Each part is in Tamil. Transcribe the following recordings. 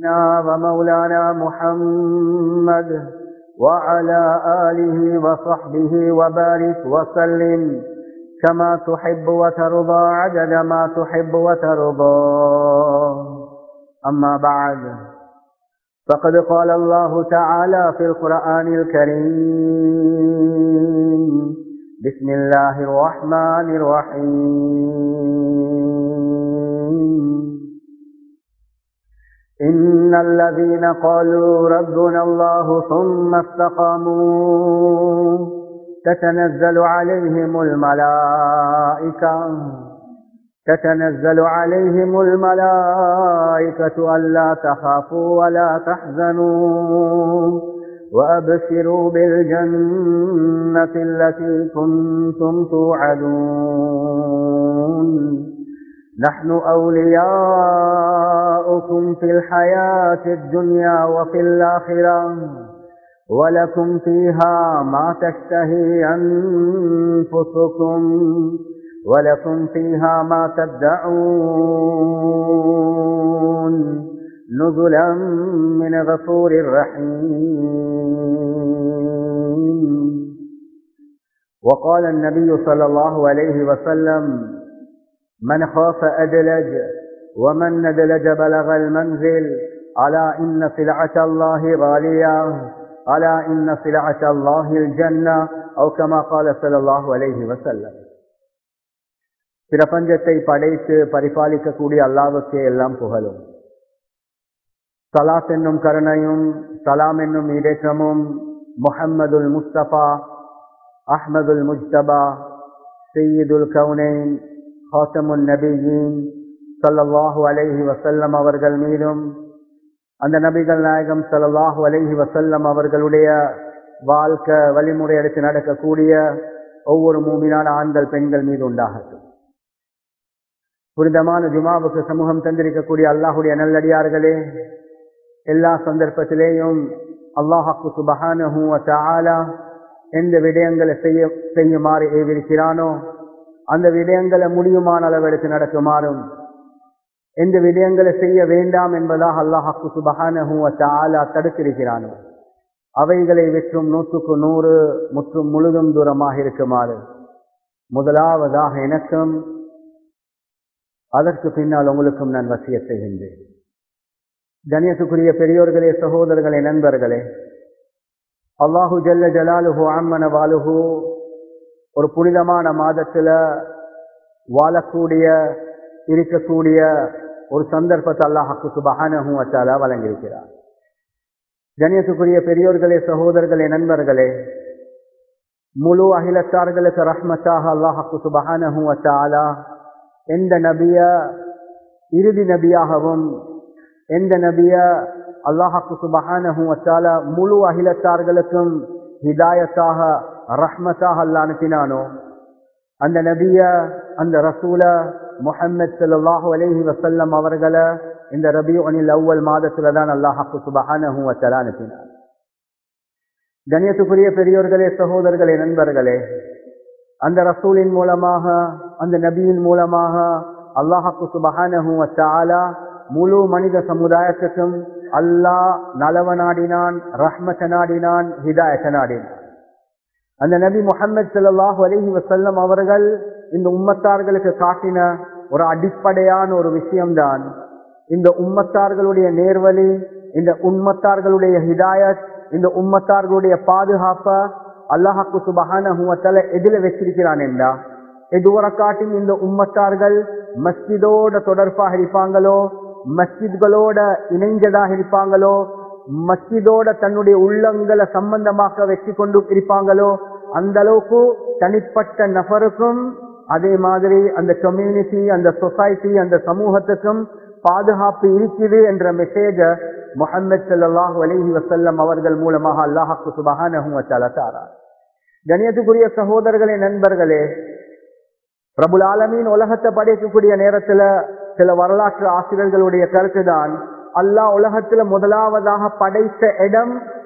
ومولانا محمد وعلى آله وصحبه وبارك وسلم كما تحب وترضى عدد ما تحب وترضى. أما بعد، فقد قال الله تعالى في القرآن الكريم: بسم الله الرحمن الرحيم. إن الذين قالوا ربنا الله ثم استقاموا تتنزل عليهم الملائكة ألا تخافوا ولا تحزنوا وأبشروا بالجنة التي كنتم توعدون. نحن أولياؤكم في الحياة الدنيا وفي الآخرة ولكم فيها ما تشتهي أنفسكم ولكم فيها ما تدعون نزلا من غفور رحيم. وقال النبي صلى الله عليه وسلم: من خاف أدلج ومن ندلج بلغ المنزل. ألا إن سلعة الله غالية، ألا إن سلعة الله الجنة، أو كما قال صلى الله عليه وسلم. பிரபஞ்சத்தை படைத்து பரிபாலிக்கக்கூடிய அல்லாஹ்வுக்கே எல்லாம் புகழும். ஸலாத் என்னும் கருணையும் சலாம் என்னும் ஈடேற்றமும் முஹம்மதுல் முஸ்தபா அஹ்மதுல் முஜ்தபா சய்யிதுல் கௌனைன் ஹாத்தமுன் நபியீன் ஸல்லல்லாஹு அலைஹி வஸல்லம் அவர்கள் மீதும், அந்த நபிகள் நாயகம் ஸல்லல்லாஹு அலைஹி வஸல்லம் அவர்களுடைய வாழ்க்கை வழிமுறை எடுத்து நடக்கக்கூடிய ஒவ்வொரு மூமினான ஆண்கள் பெண்கள் மீது உண்டாகட்டும். புனிதமான ஜுமாவுக்கு சமூகம் தந்திருக்கக்கூடிய அல்லாஹுடைய நல்லடியார்களே, எல்லா சந்தர்ப்பத்திலேயும் அல்லாஹ் சுப்ஹானஹு வ தஆலா எந்த விடயங்களை செய்யுமாறு ஏவிருக்கிறானோ அந்த விடயங்களை முடியுமான அளவு எடுத்து நடக்குமாறும், எந்த விடயங்களை செய்ய வேண்டாம் என்பதாக அல்லாஹ் சுப்ஹானஹு வ தஆலா தடுத்திருக்கிறானோ அவைகளை விற்றும் 100க்கு 100 முற்றும் முழுதும் தூரமாக இருக்குமாறு முதலாவதாக எனக்கும் அதற்கு பின்னால் உங்களுக்கும் நான் வசியத் செய்கின்றேன். கண்ணியத்துக்குரிய பெரியோர்களே, சகோதரர்களே, நண்பர்களே, அல்லாஹு ஜல்ல ஜலாலுஹு அம்மன வாலுஹு ஒரு புனிதமான மாதத்தில் இருக்கக்கூடிய ஒரு சந்தர்ப்பத்தை அல்லாஹ் சுப்ஹானஹு வ தஆலா வழங்கியிருக்கிறார். கண்ணியத்துக்குரிய பெரியோர்களே, சகோதரர்களே, நண்பர்களே, முழு அகிலத்தார்களுக்கு ரஹ்மத்தாக அல்லாஹ் சுப்ஹானஹு வ தஆலா எந்த நபிய இறுதி நபியாகவும், எந்த நபிய அல்லாஹ் சுப்ஹானஹு வ தஆலா முழு அகிலத்தார்களுக்கும் ஹிதாயத்தாக ரஹ்மத்தாக அல்லாஹ் அனுப்பினானோ அந்த நபிய, அந்த ரசூல முஹம்மது ஸல்லல்லாஹு அலைஹி வஸல்லம் அவர்களை இந்த ரபீஉல் அவ்வல் மாதத்துல தான் அல்லாஹ் சுப்ஹானஹு வ தஆலா அனுப்பினார். கண்ணியத்துக்குரிய பெரியோர்களே, சகோதரர்களே, நண்பர்களே, அந்த ரசூலின் மூலமாக, அந்த நபியின் மூலமாக அல்லாஹ் சுப்ஹானஹு வ தஆலா முழு மனித சமுதாயத்துக்கும் அல்லாஹ் நலவ நாடினான், ரஹ்மத் நாடினான், ஹிதாயத் நாடினான். அந்த நபி முஹம்மது ஸல்லல்லாஹு அலைஹி வஸல்லம் அவர்கள் இந்த உம்மத்தார்களுக்கு காட்டின ஒரு அடிப்படையான ஒரு விஷயம்தான் இந்த உம்மத்தார்களுடைய நேர்வழி, இந்த உம்மத்தார்களுடைய ஹிதாயத், இந்த உம்மத்தார்களுடைய பாதுகாப்பை அல்லாஹ் சுப்ஹானஹு வ தஆலா எதில வச்சிருக்கிறான் என்றா, எதுவரை காட்டியும் இந்த உம்மத்தார்கள் மஸ்ஜிதோட தொடர்பாக இருப்பாங்களோ, மஸ்ஜித்களோட இணைஞ்சதாக இருப்பாங்களோ, மஸ்ஜிதோட தன்னுடைய உள்ளங்களை சம்பந்தமாக வச்சு கொண்டு இருப்பாங்களோ, அந்த அளவுக்கு தனிப்பட்ட நபருக்கும் அதே மாதிரி அந்த கம்யூனிட்டி, அந்த சொசைட்டி, அந்த சமூகத்துக்கும் பாதுகாப்பு இருக்குது என்ற மெசேஜ முஹம்மது ஸல்லல்லாஹு அலைஹி வஸல்லம் அவர்கள் மூலமாக அல்லாஹ் சுப்ஹானஹு வ தஆலா தரார். கண்ணியத்துக்குரிய சகோதரர்களே, நண்பர்களே, ரப்புல் ஆலமீன் உலகத்தை படைக்கக்கூடிய நேரத்துல சில வரலாற்று ஆசிரியர்களுடைய கருத்து தான், அல்லாஹ் உலகத்துல முதலாவதாக படைத்த இடம்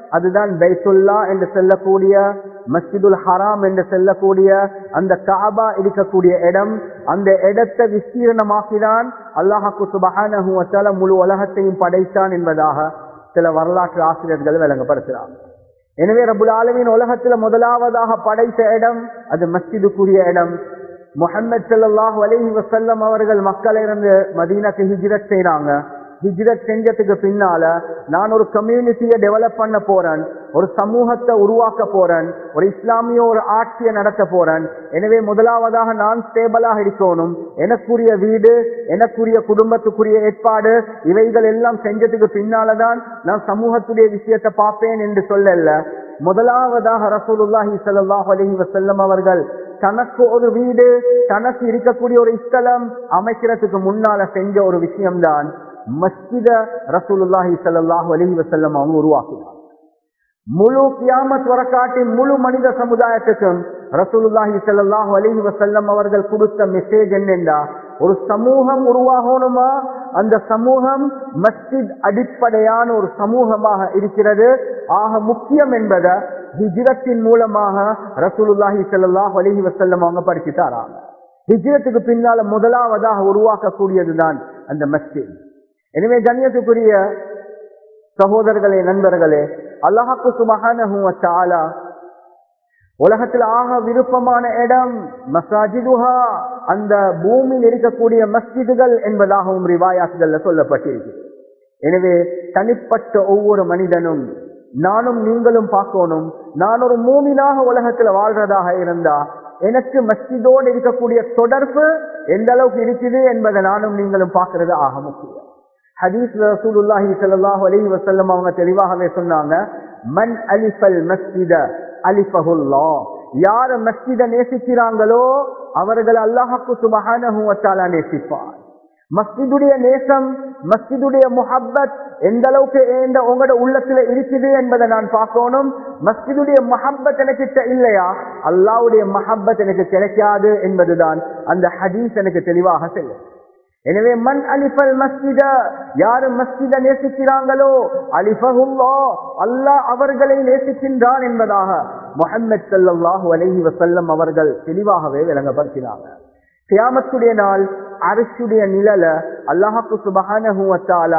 அதுதான் பைத்துல்லா என்று சொல்லக்கூடிய, மஸ்ஜிதுல் ஹராம் என்று சொல்லக்கூடிய அந்த கஅபா இருக்கக்கூடிய இடம். அந்த இடத்தை விஸ்தீர்ணமாக்கிதான் அல்லாஹ்வுக்கு சுப்ஹானஹு வ தஆலா முழு உலகத்தையும் படைத்தான் என்பதாக சில வரலாற்று ஆசிரியர்கள் விளங்கப்படுத்துகிறார். எனவே ரப்புல் ஆலமீன் உலகத்தில் முதலாவதாக படைத்த இடம் அது மஸ்ஜிதுக்குரிய இடம். முஹம்மது ஸல்லல்லாஹு அலைஹி வஸல்லம் அவர்கள் மக்காவிலிருந்து மதீனாக்கு ஹிஜ்ரத் செய்றாங்க. ஹிஜ்ரத் செஞ்சதுக்கு பின்னால நான் ஒரு கம்யூனிட்டியை டெவலப் பண்ண போறேன், ஒரு சமூகத்தை உருவாக்க போறேன், ஒரு இஸ்லாமிய ஒரு ஆட்சியை நடத்த போறேன். எனவே முதலாவதாக நான் ஸ்டேபிளாக இருக்கணும். எனக்குரிய வீடு, எனக்குரிய குடும்பத்துக்குரிய ஏற்பாடு, இவைகள் எல்லாம் செஞ்சதுக்கு பின்னாலதான் நான் சமூகத்துடைய விஷயத்தை பார்ப்பேன் என்று சொல்லல. முதலாவதாக ரசூலுல்லாஹி ஸல்லல்லாஹு அலைஹி வஸல்லம் அவர்கள் தனக்கு ஒரு வீடு, தனக்கு இருக்கக்கூடிய ஒரு ஸ்தலம் அமைக்கிறதுக்கு முன்னால செஞ்ச ஒரு விஷயம்தான் மஸ்ஜித ரசூலுல்லாஹி ஸல்லல்லாஹு அலைஹி வஸல்லம் அவங்க உருவாக்கினார். முழு கியாமத் வரக்காட்டி முழு மனித சமுதாயத்துக்கும் ரசூலுல்லாஹி ஸல்லல்லாஹு அலைஹி வஸல்லம் அவர்கள் கொடுத்த மெசேஜ் என்னென்றா, ஒரு சமூகம் உருவாகணுமா, அந்த சமூகம் மஸ்ஜித் அடிப்படையான ஒரு சமூகமாக இருக்கிறது. ஆக முக்கியம் என்பதை ஹிஜ்ரத்தின் மூலமாக ரசூலுல்லாஹி ஸல்லல்லாஹு அலைஹி வஸல்லம் அவங்க படிச்சுட்டாராங்க. ஹிஜ்ரத்துக்கு பின்னால முதலாவதாக உருவாக்கக்கூடியதுதான் அந்த மஸ்ஜித். எனவே கண்ணியத்துக்குரிய சகோதரர்களே, நண்பர்களே, அல்லாஹ்வுக்கு சுப்ஹானஹு வ தஆலா உலகத்தில் ஆக விருப்பமான இடம் மஸாஜிதுஹா, அந்த பூமியில் இருக்கக்கூடிய மஸ்ஜிதுகள் என்பதாகவும் ரிவாயாத்துகள்ல சொல்லப்பட்டிருக்கிறது. எனவே தனிப்பட்ட ஒவ்வொரு மனிதனும், நானும் நீங்களும் பார்க்கணும், நான் ஒரு மூமினாக உலகத்துல வாழ்றதாக இருந்தா எனக்கு மஸ்ஜிதோடு இருக்கக்கூடிய தொடர்பு எந்த அளவுக்கு இருக்குது என்பதை நானும் நீங்களும் பார்க்கிறது ஆக முக்கியம். ஹதீஸ்ல ரசூலுல்லாஹி ஸல்லல்லாஹு அலைஹி வஸல்லம் அவங்க தெளிவாகவே சொன்னாங்க, மன் அலிஃபல் மஸ்ஜித அலிஃபஹுல்லாஹ், யார் மஸ்ஜிதை நேசிக்கிறாங்களோ அவர்கள் அல்லாஹ்வுக்கு சுப்ஹானஹு வ தஆலா நேசிப்பார். மஸ்ஜிதுடைய நேசம், மஸ்ஜிதுடைய முஹப்பத் எந்த அளவுக்கு உங்களோட உள்ளத்துல இருக்குது என்பதை நான் பார்க்கணும். மஸ்ஜிதுடைய முஹப்பத் எனக்கு இல்லையா, அல்லாஹ்வுடைய முஹப்பத் எனக்கு கிடைக்காது என்பதுதான் அந்த ஹதீஸ் எனக்கு தெளிவாக சொல்லும். எனவே மன் அலிஃபல் மஸ்ஜித, யாரு மஸ்ஜிதை நேசிக்கிறாங்களோ அலிஃபஹுல்லாஹ், அல்லாஹ் அவர்களை நேசிக்கின்றான் என்பதாக முஹம்மது ஸல்லல்லாஹு அலைஹி வஸல்லம் அவர்கள் தெளிவாகவே விளங்கப்படுத்தினாங்க. கியாமத்துடைய நாள் அர்ஷுடைய நிழல அல்லாஹ்வுக்கு சுப்ஹானஹு வ தஆலா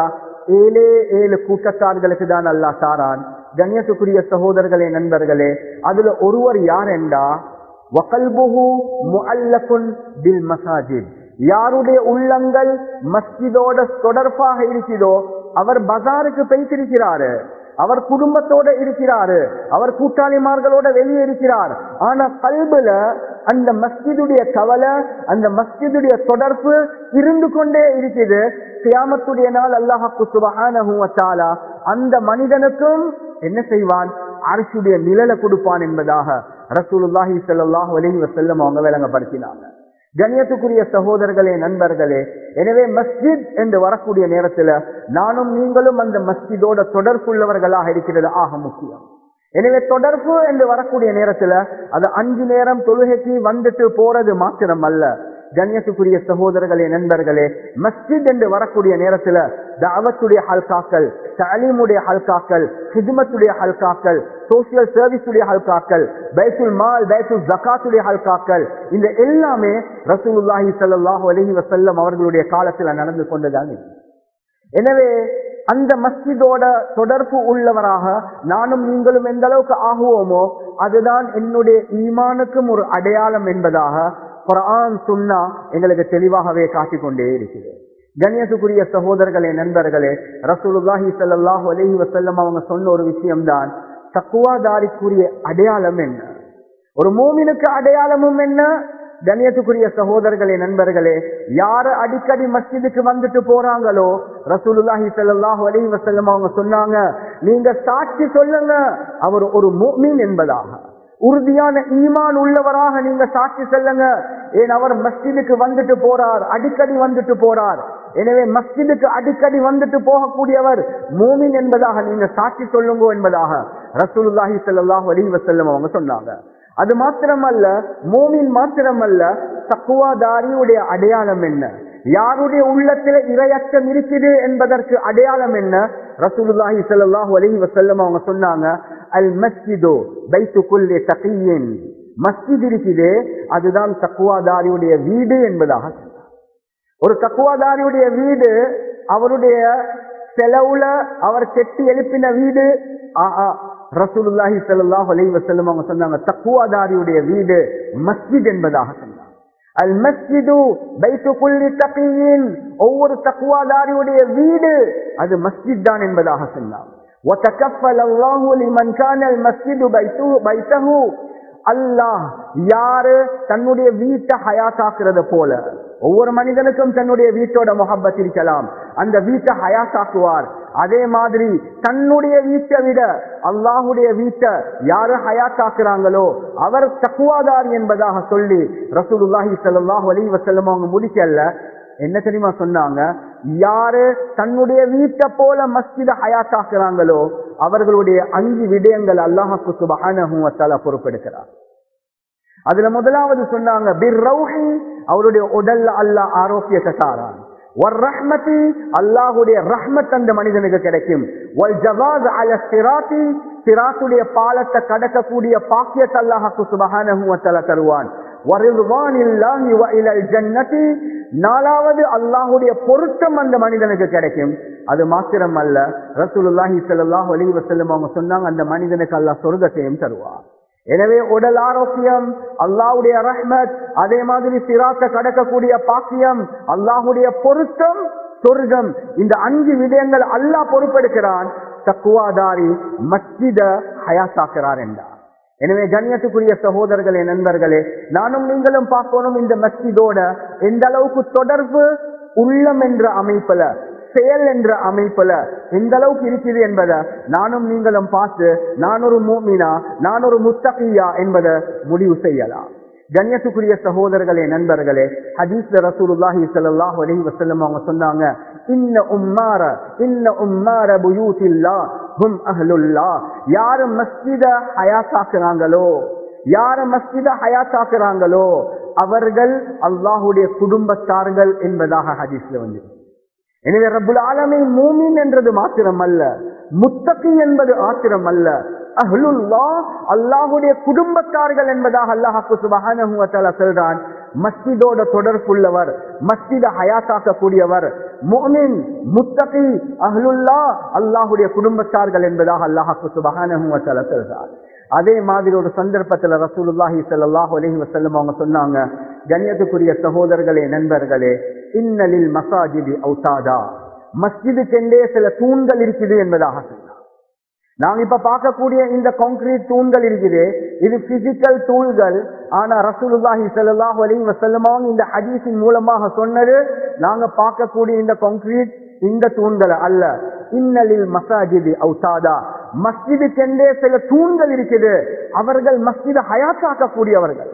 7 கூட்டத்தார்களுக்கு தான் அல்லாஹ் தாரான். கண்ணியத்துக்குரிய சகோதரர்களே, நண்பர்களே, அதுல ஒருவர் யார் என்றா வகல்புஹு முஅல்லகுன் பில் மசாஜித், யாருடைய உள்ளங்கள் மஸ்ஜிதோட தொடர்பாக இருக்கிறதோ அவர் பஜாருக்கு போய்த்திருக்கிறாரு, அவர் குடும்பத்தோட இருக்கிறாரு, அவர் கூட்டாளிமார்களோட வெளியே இருக்கிறார். ஆனா கல்புல அந்த மஸ்ஜிதுடைய கவலை, அந்த மஸ்ஜிதுடைய தொடர்பு இருந்து கொண்டே இருக்குது. கியாமத்துடைய நாள் அல்லாஹ்வுக்கு சுப்ஹானஹு வ தஆலா அந்த மனிதனுக்கும் என்ன செய்வான், அர்ஷுடைய நிழலை கொடுப்பான் என்பதாக ரசூலுல்லாஹி ஸல்லல்லாஹு அலைஹி வஸல்லம் அவங்க விளங்கப்படுத்தினாங்க. கண்ணியத்துக்குரிய சகோதரர்களே, நண்பர்களே, எனவே மஸ்ஜித் என்று வரக்கூடிய நேரத்துல நானும் நீங்களும் அந்த மஸ்ஜிதோட தொடர்புள்ளவர்களாக இருக்கிறது ஆக முக்கியம். எனவே தொடர்பு என்று வரக்கூடிய நேரத்துல அது 5 நேரம் தொழுகைக்கு வந்துட்டு போறது மாத்திரம் அல்ல. கண்ணியத்துக்குரிய சகோதரர்களே, நண்பர்களே, மஸ்ஜித் என்று வரக்கூடிய நேரத்துல தஅவத்துடைய ஹல்காக்கள், தஅலீமுடைய ஹல்காக்கள், ஹித்மத்துடைய ஹல்காக்கள், சோசியல் சர்வீஸுடைய ஹல்காக்கள், பைத்துல் மால், பைத்துல் ஜகாத்துடைய ஹல்காக்கள், இந்த எல்லாமே ரசூலுல்லாஹி ஸல்லல்லாஹு அலைஹி வஸல்லம் அவர்களுடைய காலத்துல நடந்து கொண்டதாக. எனவே அந்த மஸ்ஜிதோட தொடர்பு உள்ளவராக நானும் நீங்களும் எந்த அளவுக்கு ஆகுவோமோ அதுதான் என்னுடைய ஈமானுக்கும் ஒரு அடையாளம் என்பதாக குர்ஆன் சுன்னா எங்களுக்கு தெளிவாகவே காட்டிக்கொண்டே இருக்கிறது. கண்ணியத்துக்குரிய சகோதரர்களே, நண்பர்களே, ரசூலுல்லாஹி ஸல்லல்லாஹு அலைஹி வஸல்லம் அவங்க சொன்ன ஒரு விஷயம்தான் தக்வாதாரிக்குரிய அடையாளம் என்ன, ஒரு மூமினுக்கு அடையாளமும் என்ன. கண்ணியத்துக்குரிய சகோதரர்களே, நண்பர்களே, யாரு அடிக்கடி மஸ்ஜிதுக்கு வந்துட்டு போறாங்களோ ரசூலுல்லாஹி ஸல்லல்லாஹு அலைஹி வஸல்லம் அவங்க சொன்னாங்க, நீங்க சாட்சி சொல்லுங்க அவர் ஒரு முஃமின் என்பதாக, உறுதியான ஈமான் உள்ளவராக நீங்க சாட்சி சொல்லுங்க. ஏன் அவர் மஸ்ஜிதுக்கு வந்துட்டு போறார், அடிக்கடி வந்துட்டு போறார். எனவே மஸ்ஜிதுக்கு அடிக்கடி வந்துட்டு போகக்கூடியவர் மூமின் என்பதாக நீங்க சாட்சி சொல்லுங்க என்பதாக ரசூலுல்லாஹி ஸல்லல்லாஹு அலைஹி வஸல்லம் அவங்க சொன்னாங்க. அது மாத்திரமல்ல, மூமின் மாத்திரமல்ல, தக்வாதாரியுடைய அடையாளம் என்ன, யாருடைய உள்ளத்தில இரையச்சம் இருக்குது என்பதற்கு அடையாளம் என்ன? ரசூலுல்லாஹி ஸல்லல்லாஹு அலைஹி வஸல்லம் அவங்க சொன்னாங்க, அல் மஸ்ஜிது பைத்து குல்லி தகியின், மஸ்ஜித் இருக்குது அதுதான் தக்வாதாரியுடைய வீடு என்பதாக சொன்னார். ஒரு தக்வாதாரியுடைய வீடு அவருடைய செலவுல அவர் கெட்டி எழுப்பின வீடு. ரசூலுல்லாஹி ஸல்லல்லாஹு அலைஹி வஸல்லம் அவங்க சொன்னாங்க, தக்வாதாரியுடைய வீடு மஸ்ஜித் என்பதாக சொன்னார். அல் மஸ்ஜிது பைத்து குல்லி தகியின், ஒவ்வொரு தக்வாதாரியுடைய வீடு அது மஸ்ஜித் தான் என்பதாக சொன்னார். وَتَكَفَّلَ اللَّهُ لِمَنْ كَانَ الْمَسْجِدُ بَيْتَهُ, அல்லாஹ் யாரு தன்னுடைய வீட்டை ஹயாத்தாக்குறது போல, ஒவ்வொரு மனிதனுக்கும் தன்னுடைய வீட்டோட முஹப்பத் இருக்கலாம், அந்த வீட்டை ஹயாத்தாக்குவார். அதே மாதிரி தன்னுடைய வீட்டை விட அல்லாஹுடைய வீட்டை யாரு ஹயாத்தாக்குறாங்களோ அவர் தக்வாதார் என்பதாக சொல்லி ரசூலுல்லாஹி ஸல்லல்லாஹு அலைஹி வஸல்லம் அவங்க முடிக்கல. என்ன தெரியுமா சொன்னாங்க? யாரு தன்னுடைய வீட்டை போல மஸ்ஜித ஹயாத்தாக்குறாங்களோ அவர்களுடைய 5 விடயங்கள் அல்லாஹ்வுக்கு சுப்ஹானஹு வ தஆலா பொறுப்பெடுக்கிறார். அதுல முதலாவது சொன்னாங்க, பிர்ரௌஹி, அவருடைய உடல்ல அல்லாஹ் ஆரோக்கியத்தை தாரான். வர்ரஹ்மதி, அல்லாஹ்வுடைய ரஹ்மத் அந்த மனிதனுக்கு கிடைக்கும். வல் ஜவாஸ் அல ஸிராத்தி, ஸிராத்துடைய பாலத்தை கடக்கக்கூடிய பாக்கியத்தை அல்லாஹ்வுக்கு சுப்ஹானஹு வ தஆலா தருவான். வரிதுவானில்லாஹி வ இலல் ஜன்னதி, நாலாவது அல்லாஹ்வுடைய பொருத்தம் அந்த மனிதனுக்கு கிடைக்கும். அது மாத்திரம் அல்ல, ரசூலுல்லாஹி ஸல்லல்லாஹு அலைஹி வஸல்லம் அவங்க சொன்னாங்க, அந்த மனிதனுக்கு அல்லாஹ் சொர்க்கத்தையும் தருவார். எனவே உடல் ஆரோக்கியம், அல்லாஹ்வுடைய ரஹ்மத், அதே மாதிரி சிராத்தை கடக்கக்கூடிய பாக்கியம், அல்லாஹ்வுடைய பொருத்தம், சொர்க்கம், இந்த 5 விடயங்கள் அல்லாஹ் பொறுப்பெடுக்கிறான். தக்வாதாரி மஸ்ஜித ஹயாத்தாக்குறார் என்றார். எனவே கண்ணியத்துக்குரிய சகோதரர்களே, நண்பர்களே, நானும் நீங்களும் பார்க்கணும் இந்த மஸ்ஜிதோட எந்த அளவுக்கு தொடர்பு உள்ளம் என்ற அமைப்புல, செயல் என்ற அமைப்புல எந்த அளவுக்கு இருக்குது என்பதை நானும் நீங்களும் பார்த்து நான் ஒரு மூமினா, நான் ஒரு முத்தகியா என்பதை முடிவு செய்யலாம். கண்ணியத்துக்குரிய சகோதரர்களே, நண்பர்களே, ஹதீஸ்ல ரசூலுல்லாஹி ஸல்லல்லாஹு அலைஹி வஸல்லம் அவங்க சொன்னாங்க, இன்ன உம்மார புயூத்தில்லாஹ் ஹும் அஹ்லுல்லாஹ், யார் மஸ்ஜித ஹயாத்தாக்குறாங்களோ, யார் மஸ்ஜித ஹயாத்தாக்குறாங்களோ அவர்கள் அல்லாஹ்வுடைய குடும்பத்தார்கள் என்பதாக ஹதீஸ்ல வந்து. எனவே ரப்புல் ஆலமீன் மூமின் என்றது மாத்திரம் அல்ல, முத்தகி என்பது ஆத்திரம் அல்ல, அஹ்லுல்லாஹ் அல்லாஹ்வுடைய குடும்பத்தார்கள் என்பதாக அல்லாஹ் சுப்ஹானஹு வ தஆலா சொல்றான். மஸ்ஜிதோட தொடர்புள்ளவர், மஸ்ஜித ஹயாத்தாக்க கூடியவர், முஃமின், முத்தகி, அஹ்லுல்லாஹ் அல்லாஹ்வுடைய குடும்பத்தார்கள் என்பதாக அல்லாஹ் சுப்ஹானஹு வ தஆலா சொல்றான். அதே மாதிரி ஒரு சந்தர்ப்பத்தில் ரசூலுல்லாஹி ஸல்லல்லாஹு அலைஹி வஸல்லம் அவங்க சொன்னாங்க, கண்ணியத்துக்குரிய சகோதரர்களே, நண்பர்களே, இன்னலில் மசாஜிதி ஔதாதா, மஸ்ஜிதுக்கென்றே சில தூண்கள் இருக்குது என்பதாக சொன்னாங்க. நாங்க இப்ப பார்க்கக்கூடிய இந்த கான்கிரீட் தூண்கள் இருக்குது, இது பிசிக்கல் தூண்கள். ஆனா ரசூலுல்லாஹி ஸல்லல்லாஹு அலைஹி வஸல்லம் இந்த ஹதீஸின் மூலமாக சொன்னது, நாங்க பார்க்கக்கூடிய இந்த கான்கிரீட் இந்த தூண்கள் அல்ல. இன்னலில் மசாஜிதி ஔதாதா, மஸ்ஜிதுக்கென்றே சில தூண்கள் இருக்குது, அவர்கள் மஸ்ஜித ஹயாத்தாக்க கூடியவர்கள்.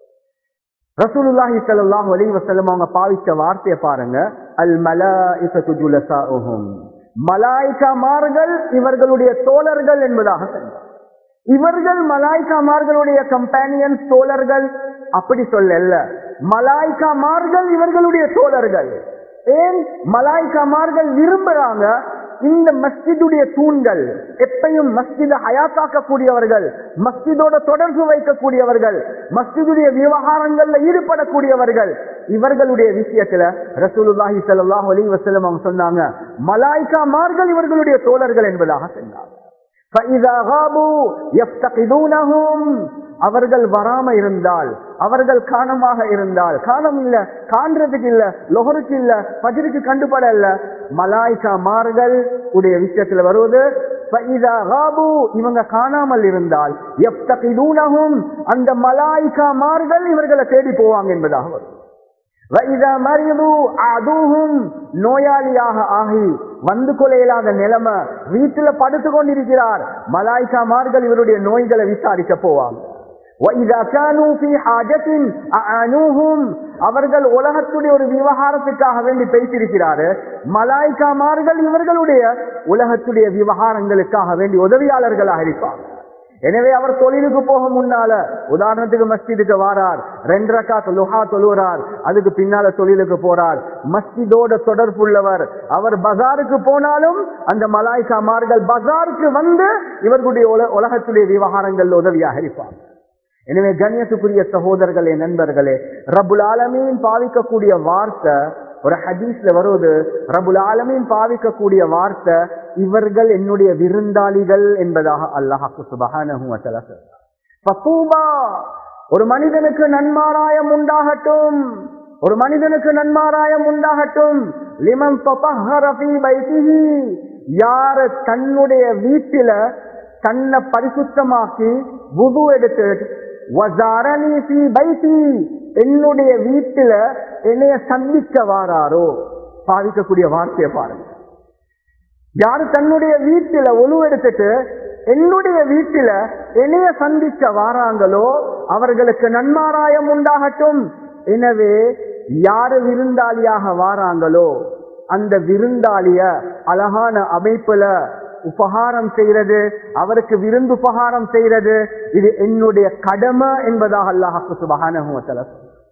ரசூலுல்லாஹி ஸல்லல்லாஹு அலைஹி வஸல்லம் அவங்க பாவிச்ச வார்த்தையை பாருங்க, அல் மலாயிகத்து ஜுலசாஉஹும், மலாயிகாமார்கள் இவர்களுடைய தோழர்கள் என்பதாக சொன்னார். இவர்கள் மலாயிகாமார்களுடைய கம்பேனியன்ஸ், தோழர்கள் அப்படி சொல்லல, மலாயிகாமார்கள் இவர்களுடைய தோழர்கள். ஏன் மலாயிகாமார்கள் விரும்புறாங்க? இந்த மஸ்ஜிதுடைய தூண்கள் எப்பையும் மஸ்ஜித ஹயாத்தாக்க கூடியவர்கள், மஸ்ஜிதோட தொடர்பு வைக்கக்கூடியவர்கள், மஸ்ஜிதுடைய விவகாரங்கள்ல ஈடுபடக்கூடியவர்கள், இவர்களுடைய விஷயத்துல ரசூலுல்லாஹி ஸல்லல்லாஹு அலைஹி வஸல்லம் அவங்க சொன்னாங்க, மலாயிகாமார்கள் இவர்களுடைய தோழர்கள் என்பதாக சொன்னாங்க. فَإِذَا غَابُوا يَفْتَقِدُونَهُمْ, அவர்கள் வராம இருந்தால், அவர்கள் காணமாக இருந்தால், காணம் இல்ல, காண்றதுக்கு இல்ல, லொஹருக்கு இல்ல, ஃபஜ்ருக்கு கண்டுபட இல்ல, மலாயிகாமார்கள் உடைய விஷயத்துல வருவது فَإِذَا غَابُوا, இவங்க காணாமல் இருந்தால், يَفْتَقِدُونَهُمْ, அந்த மலாயிகாமார்கள் இவர்களை தேடி போவாங்க என்பதாக வரும். وَإِذَا مَرِضُوا عَادُوهُمْ, நோயாளியாக ஆகி வந்து கொள்ளையில்லாத நிலைமை, வீட்டுல படுத்து கொண்டிருக்கிறார், மலாயிகாமார்கள் இவருடைய நோய்களை விசாரிக்க போவாங்க. وَإِذَا كَانُوا فِي حَاجَةٍ أَعَانُوهُمْ, அவர்கள் உலகத்துடைய ஒரு விவகாரத்துக்காக வேண்டி பேசியிருக்கிறாரு, மலாயிகாமார்கள் இவர்களுடைய உலகத்துடைய விவகாரங்களுக்காக வேண்டி உதவியாளர்களாக இருப்பாங்க. எனவே அவர் தொழிலுக்கு போக முன்னால, உதாரணத்துக்கு மஸ்ஜிதுக்கு வாரார், 2 ரக்காத் லுஹா தொழுகிறார், அதுக்கு பின்னால தொழிலுக்கு போறார், மஸ்ஜிதோட தொடர்புள்ளவர். அவர் பஜாருக்கு போனாலும் அந்த மலாய்க்காமார்கள் பஜாருக்கு வந்து இவர்களுடைய உலகத்துடைய விவகாரங்கள் உதவியாக இருப்பார். எனவே கண்ணியத்துக்குரிய சகோதரர்களே, நண்பர்களே, ரப்புல் ஆலமீன் பாவிக்கக்கூடிய வார்த்தை, ஒரு ஹதீஸ்ல வருவது, ரப்புல் ஆலமீன் பாவிக்கக்கூடிய வார்த்தை, இவர்கள் என்னுடைய விருந்தாளிகள் என்பதாக அல்லாஹ் சுப்ஹானஹு வ தஆலா சொல்றார். ஃபதூபா, ஒரு மனிதனுக்கு நன்மாராயம் உண்டாகட்டும், ஒரு மனிதனுக்கு நன்மாராயம் உண்டாகட்டும். லிமன் தطهر في بيته, யார் தன்னுடைய வீட்டில தன்னை பரிசுத்தமாக்கி வுது எடுத்து, வஸாரனி ஃபீ பைத்தி, என்னுடைய வீட்டில என்னைய சந்திக்க வாராரோ, பாவிக்கக்கூடிய வார்த்தையை பாருங்க. யாரு தன்னுடைய வீட்டில ஒழு எடுத்துட்டு என்னுடைய வீட்டில என்னைய சந்திக்க வாராங்களோ அவர்களுக்கு நன்மாராயம் உண்டாகட்டும். எனவே யாரு விருந்தாளியாக வாராங்களோ அந்த விருந்தாளிய அழகான அமைப்புல உபகாரம் செய்யறது, அவருக்கு விருந்து உபகாரம் செய்யறது, இது என்னுடைய கடமை என்பதாக அல்லாஹ் சுப்ஹானஹு வ தஆலா.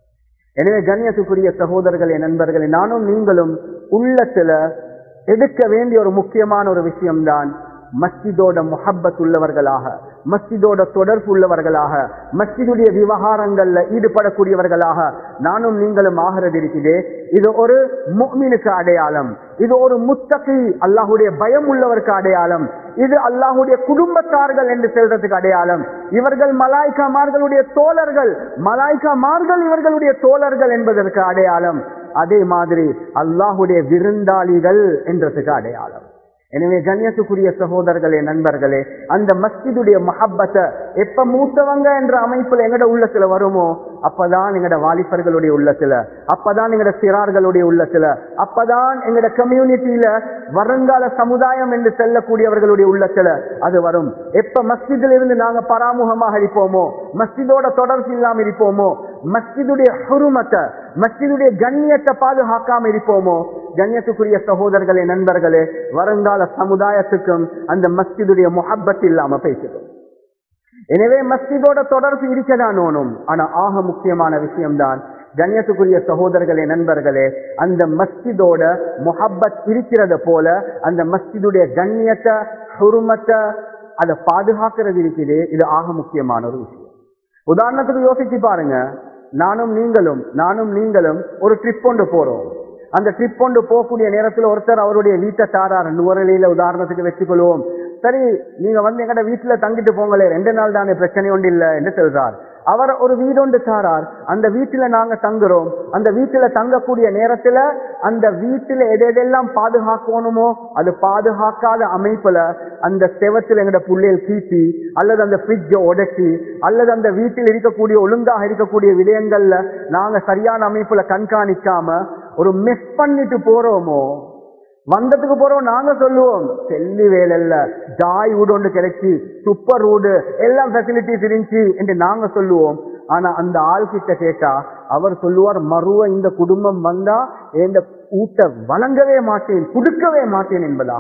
எனவே கண்ணியத்துக்குரிய சகோதரர்களே, நண்பர்களே, நானும் நீங்களும் உள்ளத்துல எடுக்க வேண்டிய ஒரு முக்கியமான ஒரு விஷயம்தான் மஸ்ஜிதோட முஹப்பத் உள்ளவர்களாக, மஸ்ஜிதோட தொடர்பு உள்ளவர்களாக, மஸ்ஜிதுடைய விவகாரங்கள்ல ஈடுபடக்கூடியவர்களாக நானும் நீங்களும் ஆகிறது இருக்குது. இது ஒரு முஃமினுக்கு அடையாளம், இது ஒரு முத்தகி அல்லாஹுடைய பயம் உள்ளவருக்கு அடையாளம், இது அல்லாஹுடைய குடும்பத்தார்கள் என்று சொல்றதுக்கு அடையாளம். இவர்கள் மலாய்க்காமார்களுடைய தோழர்கள், மலாய்க்காமார்கள் இவர்களுடைய தோழர்கள் என்பதற்கு அடையாளம். அதே மாதிரி அல்லாஹுடைய விருந்தாளிகள் என்றதுக்கு அடையாளம். எனவே கண்ணியத்துக்குரிய சகோதரர்களே, நண்பர்களே, அந்த மஸ்ஜிதுடைய மஹப்பத்தை எப்ப மூத்தவங்க என்ற அமைப்புல எங்கட உள்ளத்துல வருமோ அப்பதான் எங்கட வாலிபர்களுடைய உள்ளத்துல, அப்பதான் எங்கட சிறார்களுடைய உள்ளத்துல, அப்பதான் எங்கட கம்யூனிட்டியில வருங்கால சமுதாயம் என்று செல்லக்கூடியவர்களுடைய உள்ளத்துல அது வரும். எப்ப மஸ்ஜிதில் இருந்து நாங்க பராமுகமாக இருப்போமோ, மஸ்ஜிதோட தொடர்பு இல்லாம இருப்போமோ, மஸ்ஜிதுடைய ஹுருமத்தை, மஸ்ஜிதுடைய கண்ணியத்தை பாதுகாக்காம இருப்போமோ, கண்ணியத்துக்குரிய சகோதரர்களே, நண்பர்களே, வருங்கால சமுதாயத்துக்கும் அந்த மஸ்ஜிதுடைய முஹப்பத் இல்லாம பேசுகிறோம். எனவே மஸ்ஜிதோட தொடர்பு இருக்கதான் வேணும். ஆனா ஆக முக்கியமான விஷயம்தான் கண்ணியத்துக்குரிய சகோதரர்களே, நண்பர்களே, அந்த மஸ்ஜிதோட முஹப்பத் இருக்கிறத போல அந்த மஸ்ஜிதுடைய கண்ணியத்தை, ஹுருமத்தை அதை பாதுகாக்கிறது இருக்குது. இது ஆக முக்கியமான ஒரு விஷயம். உதாரணத்துக்கு யோசிச்சு பாருங்க, நானும் நீங்களும் ஒரு ட்ரிப் கொண்டு போறோம். அந்த ட்ரிப் கொண்டு போகக்கூடிய நேரத்தில் ஒருத்தர் அவருடைய வீட்டை தாரார். நுவரலியில உதாரணத்துக்கு வச்சுக்கொள்வோம். சரி, நீங்க வந்து எங்கட வீட்டுல தங்கிட்டு போங்களே, 2 நாள் தானே, பிரச்சனை ஒன்று இல்லை என்று சொல்றார். அவர் ஒரு வீடு ஒன்று தாரார். அந்த வீட்டுல நாங்க தங்குறோம். அந்த வீட்டுல தங்கக்கூடிய நேரத்துல அந்த வீட்டுல எதெல்லாம் பாதுகாக்கணுமோ அது பாதுகாக்காத அமைப்புல அந்த செவத்துல எங்கட புள்ளையில் கீட்டி, அல்லது அந்த ஃப்ரிட்ஜை உடைச்சி, அல்லது அந்த வீட்டில் இருக்கக்கூடிய ஒழுங்காக இருக்கக்கூடிய விடயங்கள்ல நாங்க சரியான அமைப்புல கண்காணிக்காம ஒரு மெஸ் பண்ணிட்டு போறோமோ, வந்ததுக்கு போறோம் நாங்க சொல்லுவோம் செல்லி வேலைல்ல, ஜாய் வீடு ஒன்று கிடைச்சி, சூப்பர் வீடு, எல்லாம் ஃபெசிலிட்டிஸ் இருந்துச்சு என்று நாங்க சொல்லுவோம். ஆனா அந்த ஆள்கிட்ட கேட்டா அவர் சொல்லுவார், மறுவ இந்த குடும்பம் வந்தா இந்த ஊட்ட வழங்கவே மாட்டேன், கொடுக்கவே மாட்டேன் என்பதா.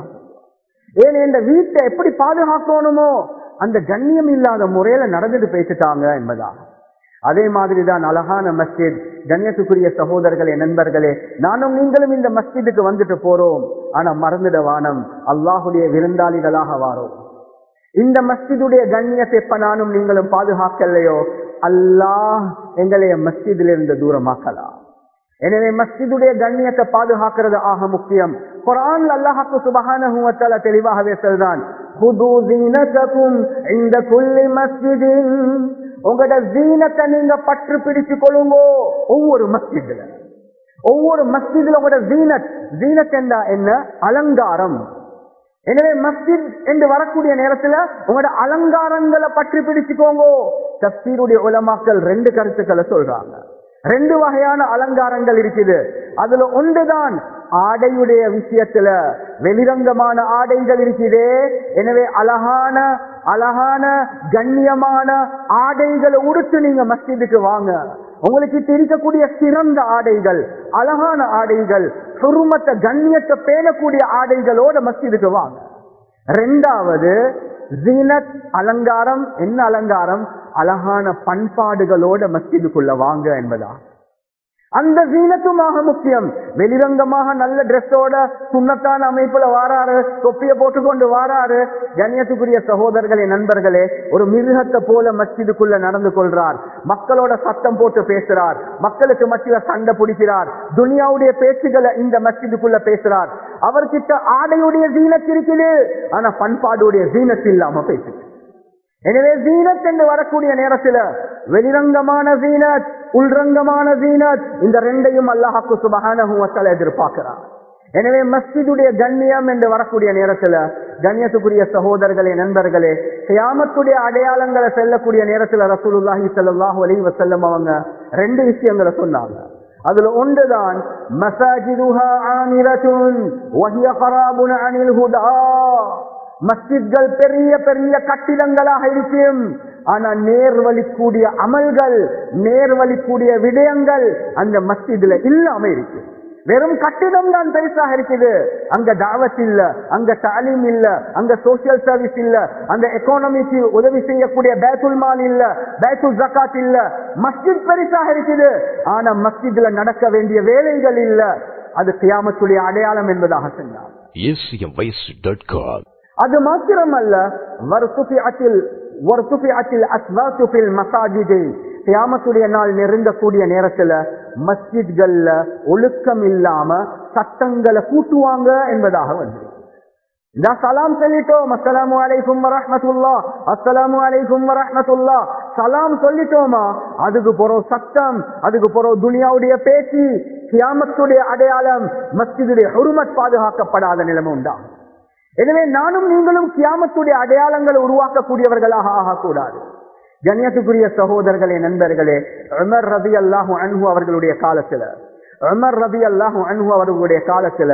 ஏன் இந்த வீட்டை எப்படி பாதுகாக்கணுமோ அந்த கண்ணியம் இல்லாத முறையில நடந்துட்டு பேசிட்டாங்க என்பதா. அதே மாதிரிதான் அழகான மஸ்ஜித். கண்ணியத்துக்குரிய சகோதரர்களே, நண்பர்களே, நானும் நீங்களும் இந்த மஸ்ஜிதுக்கு வந்துட்டு போறோம். ஆனா மறந்துட வானம், அல்லாஹுடைய விருந்தாளிகளாக வாரோம். இந்த மஸ்ஜிதுடைய கண்ணியத்தை எப்ப நானும் நீங்களும் பாதுகாக்கலையோ அல்லாஹ் எங்களைய மஸ்ஜிதிலிருந்து தூரமாக்கலாம். எனவே மஸ்ஜிதுடைய கண்ணியத்தை பாதுகாக்கிறது ஆக முக்கியம். குர்ஆன்ல அல்லாஹ் சுப்ஹானஹு வ தஆலா தெளிவாகவே சொல்றான், குது ஸீனதகும் இன்த குல்லி மஸ்ஜிதின், உங்களோட ஜீனத்தை நீங்க பற்று பிடிச்சு கொள்ளுங்க. ஒவ்வொரு மஸ்ஜிதுல உங்களோட ஜீனத் என்ன? அலங்காரம். எனவே மஸ்ஜித் என்று வரக்கூடிய நேரத்துல உங்களோட அலங்காரங்களை பற்றி பிடிச்சுக்கோங்க. தஃசீருடைய உலமாக்கள் 2 கருத்துக்களை சொல்றாங்க. 2 வகையான அலங்காரங்கள் இருக்குது. அதுல ஒன்றுதான் ஆடையுடைய விஷயத்துல வெளிரங்கமான ஆடைகள் இருக்குது. எனவே அழகான கண்ணியமான ஆடைகளை உடுத்து நீங்க மஸ்ஜிதுக்கு வாங்க. உங்களுக்கு இருக்கக்கூடிய சிறந்த ஆடைகள், அழகான ஆடைகள், ஹுர்மத்தை கண்ணியத்தை பேணக்கூடிய ஆடைகளோட மஸ்ஜிதுக்கு வாங்க. 2வது, ஜீனத் அலங்காரம். என்ன அலங்காரம்? அழகான பண்பாடுகளோட மஸ்ஜிதுக்குள்ள வாங்க என்பதா. அந்த ஜீனத்துமாக முக்கியம். வெளிரங்கமாக நல்ல டிரெஸ்ஸோட சுண்ணத்தான அமைப்புல வாராரு, தொப்பிய போட்டுக்கொண்டு வாராரு. கண்ணியத்துக்குரிய சகோதரர்களே, நண்பர்களே, ஒரு மிருகத்தை போல மஸ்ஜிதுக்குள்ள நடந்து கொள்றார். மக்களோட சத்தம் போட்டு பேசுறார், மக்களுக்கு மத்தியில சண்டை பிடிக்கிறார், துனியாவுடைய பேச்சுகளை இந்த மஸ்ஜிதுக்குள்ள பேசுறார். அவர்கிட்ட ஆடையுடைய ஜீனத் இருக்குது, ஆனா பண்பாடுடைய ஜீனத் இல்லாம பேசுது. எனவே ஜீனத் என்று வரக்கூடிய நேரத்தில் வெளிரங்கமான ஜீனத், உள்ரங்கமான ஜீனத், இந்த ரெண்டையும் அல்லாஹ்வுக்கு சுப்ஹானஹு வ தஆலா எதிர்பார்க்கிறார். எனவே மஸ்ஜிதுடைய கண்ணியம் என்று வரக்கூடிய நேரத்தில், கண்ணியத்துக்குரிய சகோதரர்களே, நண்பர்களே, கியாமத்துடைய அடையாளங்களை செல்லக்கூடிய நேரத்தில் ரசூலுல்லாஹி ஸல்லல்லாஹு அலைஹி வஸல்லம் அவங்க ரெண்டு விஷயங்களை சொன்னாங்க. அதுல ஒன்றுதான் மஸாஜிதுஹா ஆமிரத்துன் வஹிய கராபுன் அனில் ஹுதா. மஸ்ஜித்கள் பெரிய பெரிய கட்டிடங்களாக இருக்கும், ஆனா நேர்வழிக்கூடிய அமல்கள், நேர்வழிக்கூடிய விடயங்கள் அந்த மஸ்ஜிதுல இல்லாம இருக்கு. வெறும் கட்டிடம் தான் பெருசாக இருக்குது, அங்க தாவத் இல்ல, அங்க தாலீம் இல்ல, அங்க சோசியல் சர்வீஸ் இல்ல, அந்த எக்கானமிக்கு உதவி செய்யக்கூடிய பைத்துல் மால் இல்ல, பைத்துல் ஜகாத் இல்ல. மஸ்ஜித் பெருசாக இருக்குது, ஆனா மஸ்ஜித்ல நடக்க வேண்டிய வேலைகள் இல்ல. அது கியாமத்துடைய அடையாளம் என்பதாக சொன்னார். அது மாத்திரமல்ல, கியாமத்துடைய நாள் நெருங்கக்கூடிய நேரத்துல மஸ்ஜித்கள்ல ஒழுக்கம் இல்லாம சட்டங்களை கூட்டுவாங்க என்பதாக வந்து சலாம் சொல்லிட்டோம், அஸ்ஸலாமு அலைக்கும் வரஹ்மத்துல்லாஹ், அஸ்ஸலாமு அலைக்கும் வரஹ்மத்துல்லாஹ், சலாம் சொல்லிட்டோமா, அதுக்கு போறோம் சட்டம், அதுக்கு போறோம் துனியாவுடைய பேச்சு. கியாமத்துடைய அடையாளம் மஸ்ஜிதுடைய ஹுர்மத் பாதுகாக்கப்படாத நிலைமை உண்டாகும். எனவே நானும் நீங்களும் கியாமத்துடைய அடையாளங்களை உருவாக்கக்கூடியவர்களாக ஆகக்கூடாது. கண்ணியத்துக்குரிய சகோதரர்களே, நண்பர்களே, உமர் ரலியல்லாஹு அன்ஹு அவர்களுடைய காலத்துல, உமர் ரலியல்லாஹு அன்ஹு அவர்களுடைய காலத்துல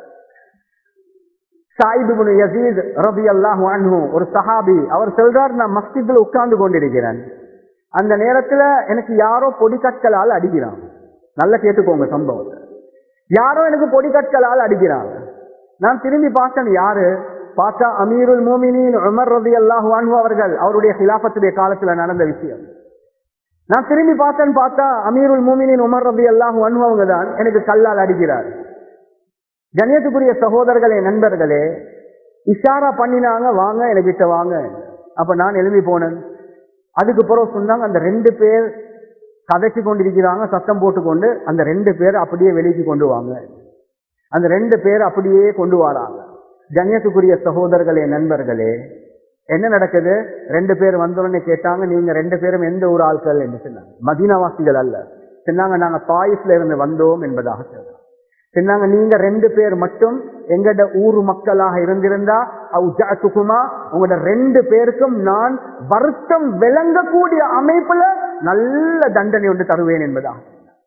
ஸாயித் இப்னு யஸீத் ரலியல்லாஹு அன்ஹு ஒரு சஹாபி, அவர் சொல்றார், நான் மஸ்ஜித்ல உட்கார்ந்து கொண்டிருக்கிறேன். அந்த நேரத்துல எனக்கு யாரோ பொடிக்கற்களால் அடிக்கிறான். நல்லா கேட்டுக்கோங்க சம்பவத்தை. யாரோ எனக்கு பொடிக்கற்களால் அடிக்கிறாங்க. நான் திரும்பி பார்த்தேன், யாரு? பார்த்தா அமீருல் மோமினீன் உமர் ரலியல்லாஹு அன்ஹு அவர்கள், அவருடைய கிலாஃபத்துடைய காலத்துல நடந்த விஷயம். நான் திரும்பி பார்த்தா அமீருல் மோமினீன் உமர் ரலியல்லாஹு அன்ஹு அவங்க தான் எனக்கு கல்லால் அடிக்கிறார். கண்ணியத்துக்குரிய சகோதரர்களே, நண்பர்களே, இஷாரா பண்ணினாங்க, வாங்க எனக்கிட்ட வாங்க. அப்ப நான் எழுப்பி போனேன். அதுக்கு பிறகு சொன்னாங்க, அந்த ரெண்டு பேர் கதைச்சு கொண்டிருக்கிறாங்க, சத்தம் போட்டுக்கொண்டு, அந்த ரெண்டு பேர் அப்படியே வெளிக்கு கொண்டு வாங்க. அந்த ரெண்டு பேர் அப்படியே கொண்டு வராங்க. கண்ணியத்துக்குரிய சகோதரர்களே, நண்பர்களே, என்ன நடக்குது? ரெண்டு பேர் வந்தோடனே கேட்டாங்க, நீங்க ரெண்டு பேரும் எந்த ஊர் ஆட்கள் என்று சொன்னாங்க. மதீனாவாசிகள் அல்ல. சொன்னாங்க, நாங்க தாயிஃப்ல இருந்து வந்தோம் என்பதாக சொன்னாங்க. நீங்க ரெண்டு பேர் மட்டும் எங்கட ஊர் மக்களாக இருந்திருந்தா அவுஜஅதுகுமா, உங்களோட ரெண்டு பேருக்கும் நான் வருத்தம் விளங்கக்கூடிய அமைப்புல நல்ல தண்டனை ஒன்று தருவேன் என்பதாக.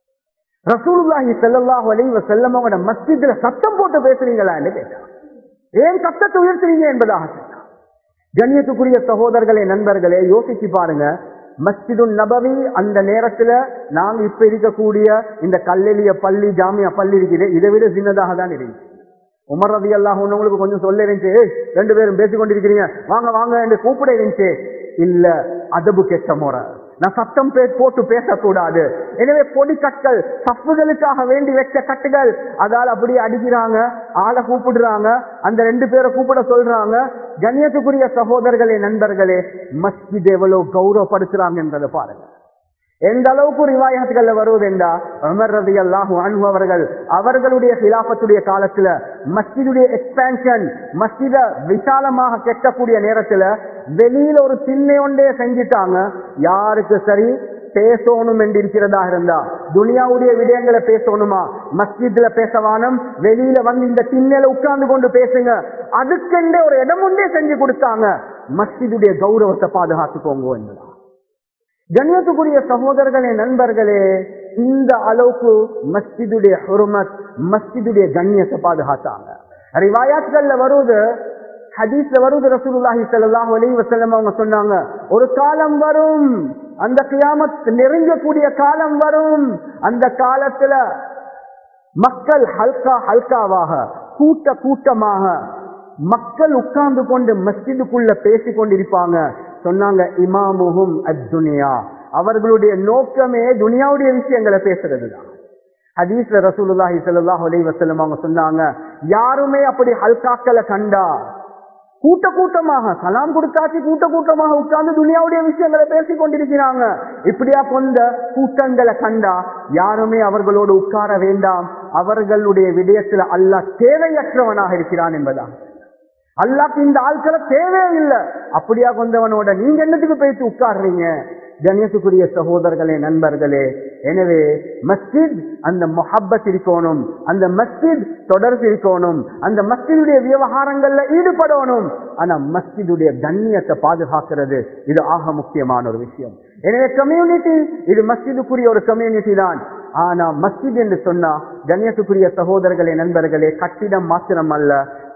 ரசூலுல்லாஹி ஸல்லல்லாஹு அலைஹி வஸல்லம் அவங்களோட மஸ்ஜித்ல சத்தம் போட்டு பேசுறீங்களா என்று கேட்டாங்க. ஏன் சத்தத்தை உயர்த்துறீங்க என்பதாக சொன்னாங்க. கண்ணியத்துக்குரிய சகோதரர்களே, நண்பர்களே, யோசிச்சு பாருங்க. மஸ்ஜிதுன் நபவி அந்த நேரத்துல நாங்க இப்ப இருக்கக்கூடிய இந்த கல்லெலிய பள்ளி, ஜாமியா பள்ளி இருக்குது, இதை விட சின்னதாக தான் இருந்துச்சு. உமர் ரலியல்லாஹு அன்ஹு உங்களுக்கு கொஞ்சம் சொல்ல இருந்துச்சு, ரெண்டு பேரும் பேசிக்கொண்டிருக்கிறீங்க, வாங்க வாங்க என்று கூப்பிட இருந்துச்சு. இல்ல, அதபு கெட்ட முறை, நான் சத்தம் போட்டு பேசக்கூடாது. எனவே பொடிக்கற்கள், சப்புகளுக்காக வேண்டி வச்ச கட்டுகள், அதால் அப்படியே அடிக்கிறாங்க, ஆளை கூப்பிடுறாங்க, அந்த ரெண்டு பேரை கூப்பிட சொல்றாங்க. கண்ணியத்துக்குரிய சகோதரர்களே, நண்பர்களே, மஸ்ஜித் எவ்வளவு கௌரவப்படுத்துறாங்க என்றதை பாருங்க. எந்த அளவுக்கு ரிவாயத்துகள்ல வருவது என்றா, உமர் ரலியல்லாஹு அன்ஹு அவர்கள் அவர்களுடைய கிலாஃபத்துடைய காலத்துல மஸ்ஜிதுடைய எக்ஸ்பான்ஷன், மஸ்ஜித விசாலமாக கெட்டக்கூடிய நேரத்துல வெளியில ஒரு சின்ன ஒன்றே செஞ்சிட்டாங்க. யாருக்கு சரி பேசணும் என்று இருக்கிறதா இருந்தா, துனியாவுடைய விடயங்களை பேசணுமா, மஸ்ஜித்ல பேசவானம், வெளியில வந்து இந்த திண்ணையில உட்கார்ந்து கொண்டு பேசுங்க, அதுக்கெண்டே ஒரு இடம் ஒன்றே செஞ்சு கொடுத்தாங்க. மஸ்ஜிதுடைய கௌரவத்தை பாதுகாத்துக்கோங்க என்பதா. கண்ணியத்துக்குரிய சகோதரர்களே, நண்பர்களே, இந்த அளவுக்கு மஸ்ஜிதுடைய ஹுர்மத், மஸ்ஜிதுடைய கண்ணியத்தை பாதுகாத்தாங்க. ரிவாயாத்கள்ல வருது, ஹதீஸ்ல வருது, ரசூலுல்லாஹி ஸல்லல்லாஹு அலைஹி வஸல்லம் அவங்க சொன்னாங்க, ஒரு காலம் வரும், அந்த கியாமத் நெருங்கக்கூடிய காலம் வரும், அந்த காலத்துல மக்கள் ஹல்கா ஹல்காவாக, கூட்ட கூட்டமாக மக்கள் உட்கார்ந்து கொண்டு மஸ்ஜிதுக்குள்ள பேசிக் கொண்டிருப்பாங்க. சொன்னாங்க, இமாமுஹும் அத்துனியா, அவர்களுடைய நோக்கமே துனியாவுடைய விஷயங்களை பேசுறதுதான். ஹதீஸ்ல ரசூலுல்லாஹி ஸல்லல்லாஹு அலைஹி வஸல்லம் அவங்க சொன்னாங்க, யாருமே அப்படி ஹல்காக்களை கண்டா கூட்டமாக சலாம் கொடுத்தாச்சு கூட்டமாக உட்கார்ந்து துனியாவுடைய விஷயங்களை பேசிக் கொண்டிருக்கிறாங்க, இப்படியா கொண்ட கூட்டங்களை கண்டா யாருமே அவர்களோடு உட்கார வேண்டாம். அவர்களுடைய விடயத்தில் அல்லாஹ் தேவையற்றவனாக இருக்கிறான் என்பதா. அல்லாஹ்க்கு இந்த ஆட்களை தேவையில்லை. அப்படியா கொண்டவனோட நீங்க என்னத்துக்கு பேசி உட்கார்றீங்க? கண்ணியத்துக்குரிய சகோதரர்களே, நண்பர்களே, எனவே மஸ்ஜித் அந்த முஹப்பத் இருக்கணும், அந்த மஸ்ஜித் தொடர்பு இருக்கணும், அந்த மஸ்ஜிதுடைய விவகாரங்கள்ல ஈடுபடணும். ஆனா மஸ்ஜிதுடைய கண்ணியத்தை பாதுகாக்கிறது இது ஆக முக்கியமான ஒரு விஷயம். எனவே கம்யூனிட்டி இது மஸ்ஜிதுக்குரிய ஒரு கம்யூனிட்டி தான். ஆனா மஸ்ஜித் என்று சொன்னா கண்ணியத்துக்குரிய சகோதரர்களே, நண்பர்களே, கட்டிடம் மாத்திரம் அல்ல,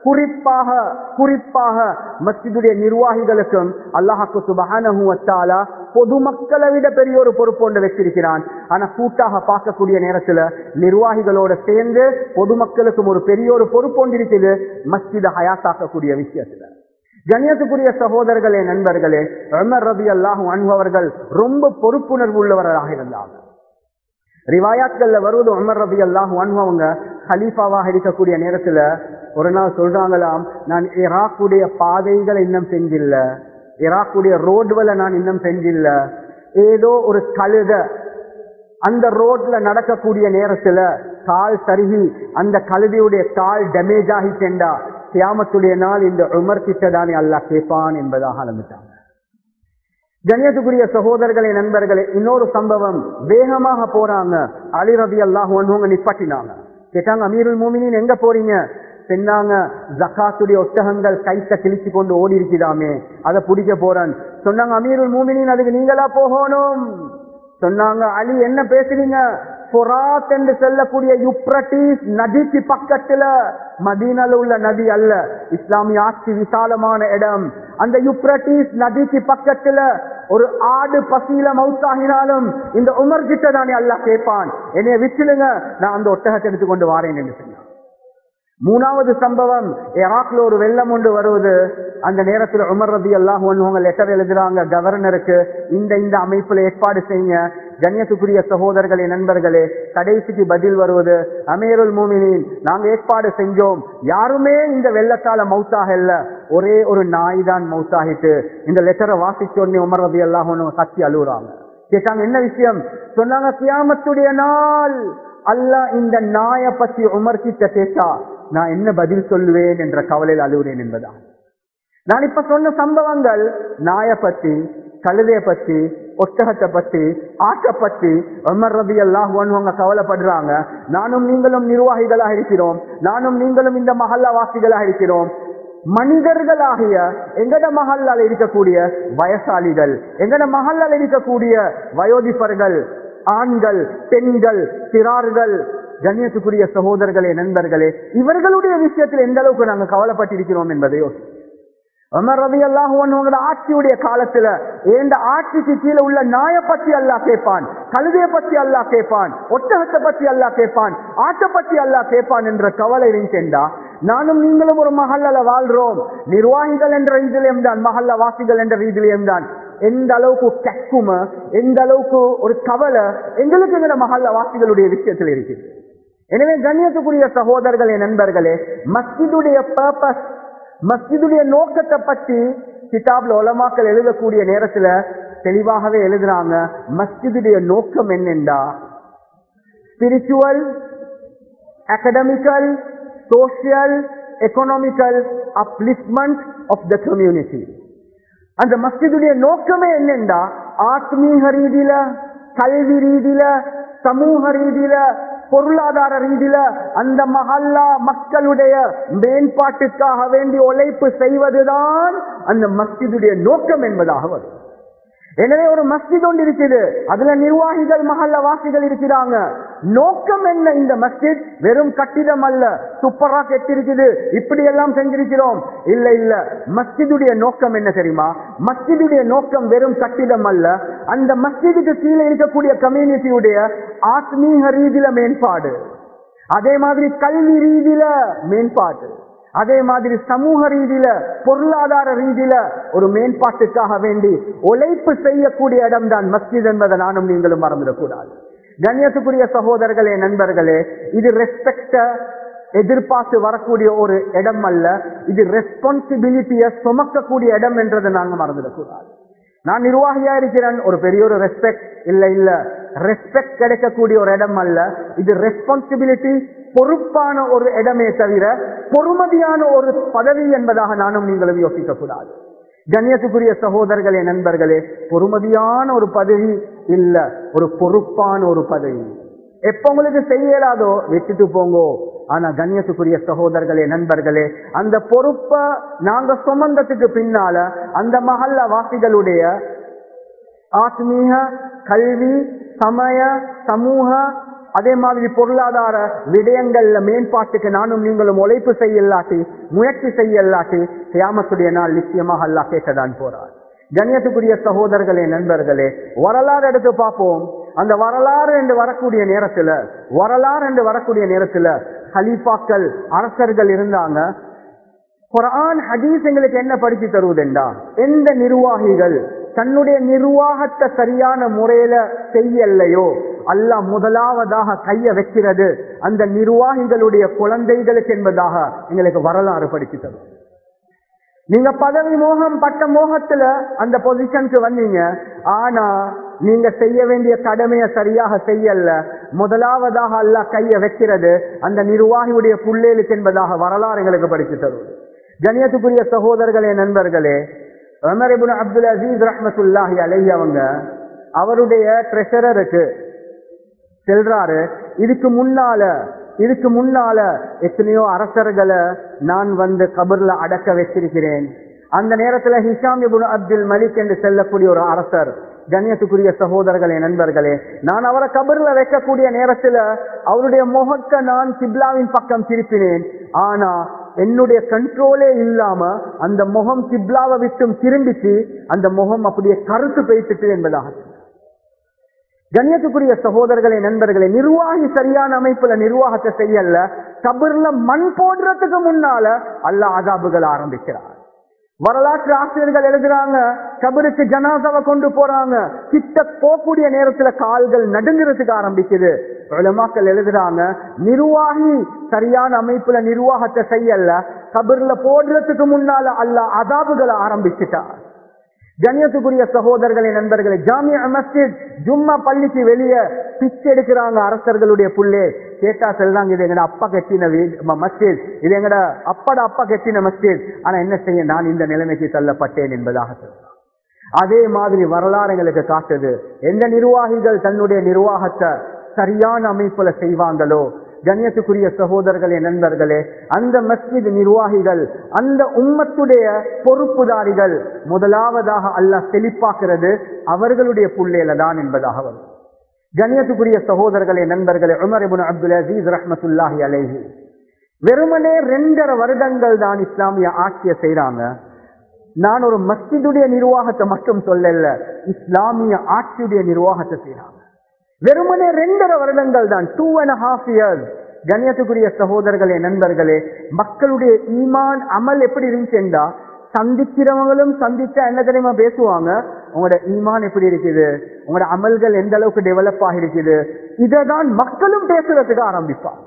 குறிப்பாக மஸ்ஜிதுடைய நிர்வாகிகளுக்கும் அல்லாஹ் சுப்ஹானஹு வ தஆலா பொதுமக்களை விட பெரிய ஒரு பொறுப்பு ஒன்று வச்சிருக்கிறான். ஆனா கூட்டாக பார்க்கக்கூடிய நேரத்துல நிர்வாகிகளோட சேர்ந்து பொதுமக்களுக்கும் ஒரு பெரிய ஒரு பொறுப்பு ஒன்று இருக்குது, மஸ்ஜிதை ஹயாத்தாக்கக்கூடிய விஷயத்துல. கண்ணியத்துக்குரிய சகோதரர்களே, நண்பர்களே, உமர் ரலியல்லாஹு அன்ஹு அவர்கள் ரொம்ப பொறுப்புணர்வு உள்ளவராக இருந்தாங்க. ரிவாயாத்கள்ல வருவது, உமர் ரலியல்லாஹு அன்ஹு அவங்க ஹலீஃபாவாக இருக்கக்கூடிய நேரத்துல ஒரு நாள் சொல்றாங்களாம், நான் ஈராக்குடைய பாதைகளை இன்னும் செஞ்சில்ல, ஈராக்குடைய ரோடுகளை நான் இன்னும் செஞ்சில்ல, ஏதோ ஒரு கழுத அந்த ரோட்ல நடக்கக்கூடிய நேரத்துல கால் தருகி அந்த கழுதையுடைய கால் டேமேஜ் ஆகிட்டா கியாமத்துடைய நாள் இந்த உமர் கிட்டதானே அல்லாஹ் கேட்பான் என்பதாக ஆரம்பித்தாங்க. கண்ணியத்துக்குரிய சகோதரர்களே, நண்பர்களே, இன்னொரு சம்பவம். வேகமாக போறாங்க, அலி ரலியல்லாஹு அன்ஹு நிப்பாட்டினாங்க. கேட்டாங்க, அமீருல் மோமினின் எங்க போறீங்க? சொன்னாங்க, ஜகாத்துடைய ஒட்டகங்கள் கைத்த கிழிச்சு கொண்டு ஓடி இருக்கிறாமே, அதை பிடிக்க போறேன். சொன்னாங்க, அமீருல் மோமினின் அதுக்கு நீங்களா போகணும். சொன்னாங்க, அலி என்ன பேசுறீங்க? ஃபுராத் என்று சொல்லக்கூடிய யுப்ரட்டிஸ் நதிக்கு பக்கத்துல, மதீனால உள்ள நதி அல்ல, இஸ்லாமிய ஆட்சி விசாலமான இடம். அந்த யுப்ரட்டிஸ் நதிக்கு பக்கத்துல ஒரு ஆடு பசியில மௌத்தாகினாலும் இந்த உமர் கிட்ட தானே அல்லாஹ் கேட்பான், என்னைய விட்டுடுங்க, நான் அந்த ஒட்டகத்தை எடுத்து கொண்டு வாரேன் என்று சொன்னான். மூணாவது சம்பவம், ஈராக்ல ஒரு வெள்ளம் ஒன்று வருவது. அந்த நேரத்தில் உமர் ரலியல்லாஹு அன்ஹு லெட்டர் எழுதுறாங்க கவர்னருக்கு, இந்த அமைப்புல ஏற்பாடு செய்யுங்க. கண்ணியத்துக்குரிய சகோதரர்களே, நண்பர்களே, கடைசிக்கு பதில் வருவது, அமீருல் மோமினின் நாங்க ஏற்பாடு செஞ்சோம், யாருமே இந்த வெள்ளத்தால மௌத்தாக இல்ல, ஒரே ஒரு நாய் தான் மௌத்தாகிட்டு. இந்த லெட்டரை வாசிச்சோடனே உமர் ரலியல்லாஹு அன்ஹு கத்தி அழுகுறாங்க. கேட்டாங்க, என்ன விஷயம்? சொன்னாங்க, கியாமத்துடைய நாள் அல்லாஹ் இந்த நாயை பத்தி உமர் கிட்ட கேட்டா நான் என்ன பதில் சொல்லுவேன் என்ற கவலையில் அழுகிறேன் என்பதா. நான் இப்ப சொன்ன சம்பவங்கள் நாயை பத்தி, கழுதைய பத்தி, ஒட்டகத்தை பத்தி, ஆட்டை பத்தி உமர் ரலியல்லாஹு அன்ஹு கவலைப்படுறாங்க. நானும் நீங்களும் நிர்வாகிகளாக இருக்கிறோம், நானும் நீங்களும் இந்த மஹல்லா வாசிகளாக இருக்கிறோம். மனிதர்களாகிய எங்கட மஹல்லால இருக்கக்கூடிய வயசாளிகள், எங்கட மஹல்லால இருக்கக்கூடிய வயோதிபர்கள், ஆண்கள், பெண்கள், சிறார்கள், கண்ணியத்துக்குரிய சகோதரர்களே, நண்பர்களே, இவர்களுடைய விஷயத்தில் எந்த அளவுக்கு நாங்கள் கவலைப்பட்டிருக்கிறோம் என்பதையோ. உமர் ரலியல்லாஹு அன்ஹு ஆட்சியுடைய காலத்துல இந்த ஆட்சிக்கு கீழே உள்ள நாயை பத்தி அல்லாஹ் கேட்பான், கழுதையை பத்தி அல்லாஹ் கேட்பான், ஒட்டகத்தை பத்தி அல்லாஹ் கேட்பான், ஆட்டை பத்தி அல்லாஹ் கேட்பான் என்ற கவலை இருக்கின்றா. நானும் நீங்களும் ஒரு மஹல்லால வாழ்றோம், நிர்வாகிகள் என்ற ரீதியிலும் தான், மஹல்லா வாசிகள் என்ற ரீதியிலும் தான். எந்த அளவுக்கு கக்கும, எந்த அளவுக்கு ஒரு கவலை எங்களுக்கு எங்க மஹல்லா வாசிகளுடைய விஷயத்தில் இருக்கு. எனவே கண்ணியத்துக்குரிய சகோதரர்களே, நண்பர்களே, மஸ்ஜிதுடைய பர்பஸ், மஸ்ஜிதுடைய நோக்கத்தை பற்றி கிதாப்ல உலமாக்கள் எழுதக்கூடிய நேரத்துல தெளிவாகவே எழுதுறாங்க. மஸ்ஜிதுடைய நோக்கம் என்னென்றா, spiritual, academical, social, economical upliftment of the community. அந்த மஸ்ஜிதுடைய நோக்கமே என்னென்றா, ஆத்மீக ரீதியில, கல்வி ரீதியில, சமூக ரீதியில, பொருளாதார ரீதியில அந்த மஹல்லா மக்களுடைய மேம்பாட்டுக்காக வேண்டி உழைப்பு செய்வதுதான் அந்த மஸ்ஜிதுடைய நோக்கம் என்பதாக வரும். எனவே ஒரு மஸ்ஜித் ஒன்று இருக்குது, அதுல நிர்வாகிகள், மஹல்லா வாசிகள் இருக்கிறாங்க. நோக்கம் என்ன? இந்த மஸ்ஜித் வெறும் கட்டிடம் அல்ல, சூப்பரா கட்டிருக்குது, இப்படி எல்லாம் செஞ்சிருக்கிறோம், இல்ல இல்ல. மஸ்ஜிதுடைய நோக்கம் என்ன தெரியுமா? மஸ்ஜிதுடைய நோக்கம் வெறும் கட்டிடம் அல்ல, அந்த மஸ்ஜிதுக்கு கீழே இருக்கக்கூடிய கம்யூனிட்டியுடைய ஆத்மீக ரீதியில மேம்பாடு, அதே மாதிரி கல்வி ரீதியில மேம்பாடு, அதே மாதிரி சமூக ரீதியில பொருளாதார ரீதியில ஒரு மேம்பாட்டுக்காக வேண்டி உழைப்பு செய்யக்கூடிய இடம் தான் மஸ்ஜித் என்பதை நானும் நீங்களும் மறந்துடக்கூடாது. கண்ணியத்துக்குரிய சகோதரர்களே, நண்பர்களே, இது ரெஸ்பெக்ட எதிர்பார்த்து வரக்கூடிய ஒரு இடம் அல்ல, இது ரெஸ்பான்சிபிலிட்டியை சுமக்கக்கூடிய இடம் என்றதை நாங்க மறந்துடக்கூடாது. நான் நிர்வாகியா இருக்கிறேன், ஒரு பெரிய ஒரு ரெஸ்பெக்ட் இல்ல ரெஸ்பெக்ட் கிடைக்கக்கூடிய ஒரு இடம் அல்ல, இது ரெஸ்பான்சிபிலிட்டி, பொறுப்பான ஒரு இடமே தவிர பொறுமதியான ஒரு பதவி என்பதாக நானும் நீங்களும் யோசிக்க கூடாது. கண்ணியத்துக்குரிய சகோதரர்களே, நண்பர்களே, பொறுமதியான ஒரு பதவி இல்ல, ஒரு பொறுப்பான ஒரு பதவி. எப்ப உங்களுக்கு செய்யலாதோ விட்டுட்டு போங்கோ. ஆனா கண்ணியத்துக்குரிய சகோதரர்களே, நண்பர்களே, அந்த பொறுப்பை நாங்க சுமந்ததுக்கு பின்னால அந்த மஹல்ல வாசிகளுடைய ஆத்மீக, கல்வி, சமய, சமூக, அதே மாதிரி பொருளாதார விடயங்கள்ல மேம்பாட்டுக்கு நானும் நீங்களும் உழைப்பு செய்யலாட்டி, முயற்சி செய்யலாட்டி, கியாமத்துடைய நாள் நிச்சயமாக அல்லாஹ் கேட்கதான் போறார். கண்ணியத்துக்குரிய சகோதரர்களே, நண்பர்களே, வரலாறு எடுத்து பார்ப்போம். அந்த வரலாறு என்று வரக்கூடிய நேரத்துல ஹலீஃபாக்கள், அரசர்கள் இருந்தாங்க. குர்ஆன் ஹதீஸ் எங்களுக்கு என்ன படிச்சு தருவதுண்டா, எந்த நிர்வாகிகள் தன்னுடைய நிர்வாகத்தை சரியான முறையில செய்யலையோ அல்லாஹ் முதலாவதாக கைய வைக்கிறது அந்த நிர்வாகிகளுடைய குழந்தைகளுக்கு என்பதாக எங்களுக்கு வரலாறு படிச்சு தரும். நீங்க பதவி மோகம், பட்ட மோகத்துல அந்த பொசிஷனுக்கு வந்தீங்க, ஆனா நீங்க செய்ய வேண்டிய கடமையை சரியாக செய்யல, முதலாவதாக அல்லாஹ் கைய வைக்கிறது அந்த நிர்வாகியுடைய புள்ளேலுக்கு என்பதாக வரலாறு எங்களுக்கு படிச்சு தரும். கண்ணியத்துக்குரிய சகோதரர்களே, நண்பர்களே, உமர் இப்னு அப்துல் அசீஸ் ரஹ்மத்துல்லாஹி அலைஹி அவங்க அவருடைய ட்ரெஷரருக்கு செல்றாரு. இதுக்கு முன்னால எத்தனையோ அரசர்களை நான் கபர்ல அடக்க வச்சிருக்கிறேன். அந்த நேரத்துல ஹிஷாம் இப்னு அப்துல் மலிக் என்று செல்லக்கூடிய ஒரு அரசர். கண்ணியத்துக்குரிய சகோதரர்களே, நண்பர்களே, நான் அவரை கபர்ல வைக்கக்கூடிய நேரத்துல அவருடைய முகத்தை நான் கிப்லாவின் பக்கம் திருப்பினேன். ஆனா என்னுடைய கண்ட்ரோலே இல்லாம அந்த முகம் கிப்லாவை விட்டும் திரும்பிச்சு அந்த முகம் அப்படியே கருத்து பேசிட்டு என்பதாக. கண்ணியத்துக்குரிய சகோதரர்களே, நண்பர்களே, நிர்வாகி சரியான அமைப்புல நிர்வாகத்தை செய்யல, கபர்ல மண் போடுறதுக்கு முன்னால அல்லாஹ் அஸாபுகள் ஆரம்பிக்கிறார். வரலாற்று ஆசிரியர்கள் எழுதுறாங்க, கபருக்கு ஜனாசாவை கொண்டு போறாங்க, கிட்ட போகக்கூடிய நேரத்துல கால்கள் நடுங்கிறதுக்கு ஆரம்பிக்குது. உலமாக்கள் எழுதுறாங்க, நிர்வாகி சரியான அமைப்புல நிர்வாகத்தை செய்யல, கபர்ல போடுறதுக்கு முன்னால அல்லாஹ் அஸாபுகளை ஆரம்பிச்சுட்டார். கண்ணியத்துக்குரிய சகோதரர்களே, நண்பர்களே, ஜாமியா மஸ்ஜித் ஜும்மா பள்ளிக்கு வெளியே பிச்சை எடுக்கிறாங்க அரசர்களுடைய புள்ளே. கேட்டா சொல்றாங்க, இது எங்கட அப்பா கட்டின மஸ்ஜித், இது எங்கட அப்பா கட்டின மஸ்ஜித், ஆனா என்ன செய்ய நான் இந்த நிலைமைக்கு தள்ளப்பட்டேன் என்பதாக சொல்றாங்க. அதே மாதிரி வரலாறு எங்களுக்கு காட்டுது, எந்த நிர்வாகிகள் தன்னுடைய நிர்வாகத்தை சரியான அமைப்புல செய்வாங்களோ, கண்ணியத்துக்குரிய சகோதரர்களே, நண்பர்களே, அந்த மஸ்ஜித் நிர்வாகிகள், அந்த உம்மத்துடைய பொறுப்புதாரிகள் முதலாவதாக அல்லாஹ் செழிப்பாக்குறது அவர்களுடைய புள்ளேல தான் என்பதாக வரும். கண்ணியத்துக்குரிய சகோதரர்களே, நண்பர்களே, உமர் இப்னு அப்துல் அசீஸ் ரஹ்மத்துல்லாஹி அலைஹி வெறுமனே 2.5 வருடங்கள் தான் இஸ்லாமிய ஆட்சியை செய்யறாங்க. நான் ஒரு மஸ்ஜிதுடைய நிர்வாகத்தை மட்டும் சொல்லல, இஸ்லாமிய ஆட்சியுடைய நிர்வாகத்தை செய்யறாங்க. வெறுமனே 2.5 வருடங்கள் தான், 2.5 years. கண்ணியத்துக்குரிய சகோதரர்களே, நண்பர்களே, மக்களுடைய ஈமான் அமல் எப்படி இருந்துச்சுண்டா, சந்திக்கிறவங்களும் சந்திச்சா என்ன தெரியுமா பேசுவாங்க, உங்களோட ஈமான் எப்படி இருக்குது, உங்களோட அமல்கள் எந்த அளவுக்கு டெவலப் ஆகிருக்குது, இதைதான் மக்களும் பேசுறதுக்கு ஆரம்பிப்பாங்க.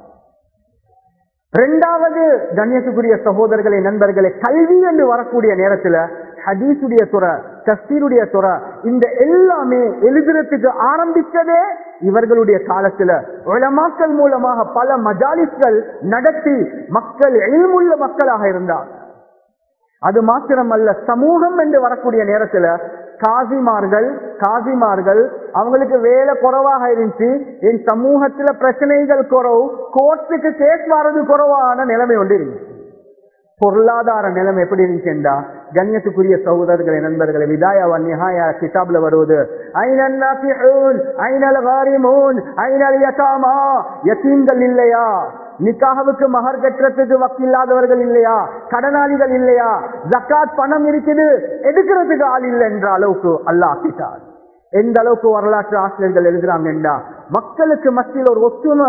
2வது, கண்ணியத்துக்குரிய சகோதரர்களே, நண்பர்களே, கல்வி என்று வரக்கூடிய நேரத்துல ஹதீஸுடைய துறை, தஃசீருடைய துறை, இந்த எல்லாமே எழுதுறதுக்கு ஆரம்பிச்சதே இவர்களுடைய காலத்துல. உலமாக்கள் மூலமாக பல மஜாலிஸ்கள் நடத்தி மக்கள் இல்முள்ள மக்களாக இருந்தார். அது மாத்திரமல்ல, சமூகம் என்று வரக்கூடிய நேரத்துல காசிமார்கள் அவங்களுக்கு வேலை குறைவாக இருந்துச்சு, என் சமூகத்துல பிரச்சனைகள் குறவு, கோர்ட்டுக்கு கேஸ் வர்றது குறைவான நிலைமை ஒன்று இருந்துச்சு. பொருளாதார நிலைமை எப்படி இருந்துச்சுண்டா, கண்ணியத்துக்குரிய சகோதரர்களே, நண்பர்களே, விதாயா வ நிஹாயா கிதாப்ல வருவது, ஐனல் நாஃபிஊன் ஐனல் காரிமூன் ஐனல் யதாமா, யதீம்கள் இல்லையா, நிக்காஹுக்கு மஹர் கட்டுறதுக்கு வக்கில்லாதவர்கள் இல்லையா, கடனாளிகள் இல்லையா, ஜக்காத் பணம் இருக்குது எடுக்கிறதுக்கு ஆள் இல்லை என்ற அளவுக்கு அல்லாஹ் ஆக்கிட்டார். எந்த அளவுக்கு வரலாற்று ஆசிரியர்கள் எழுதுறாங்கன்னா, மக்களுக்கு மத்தியில் ஒரு ஒற்றுமை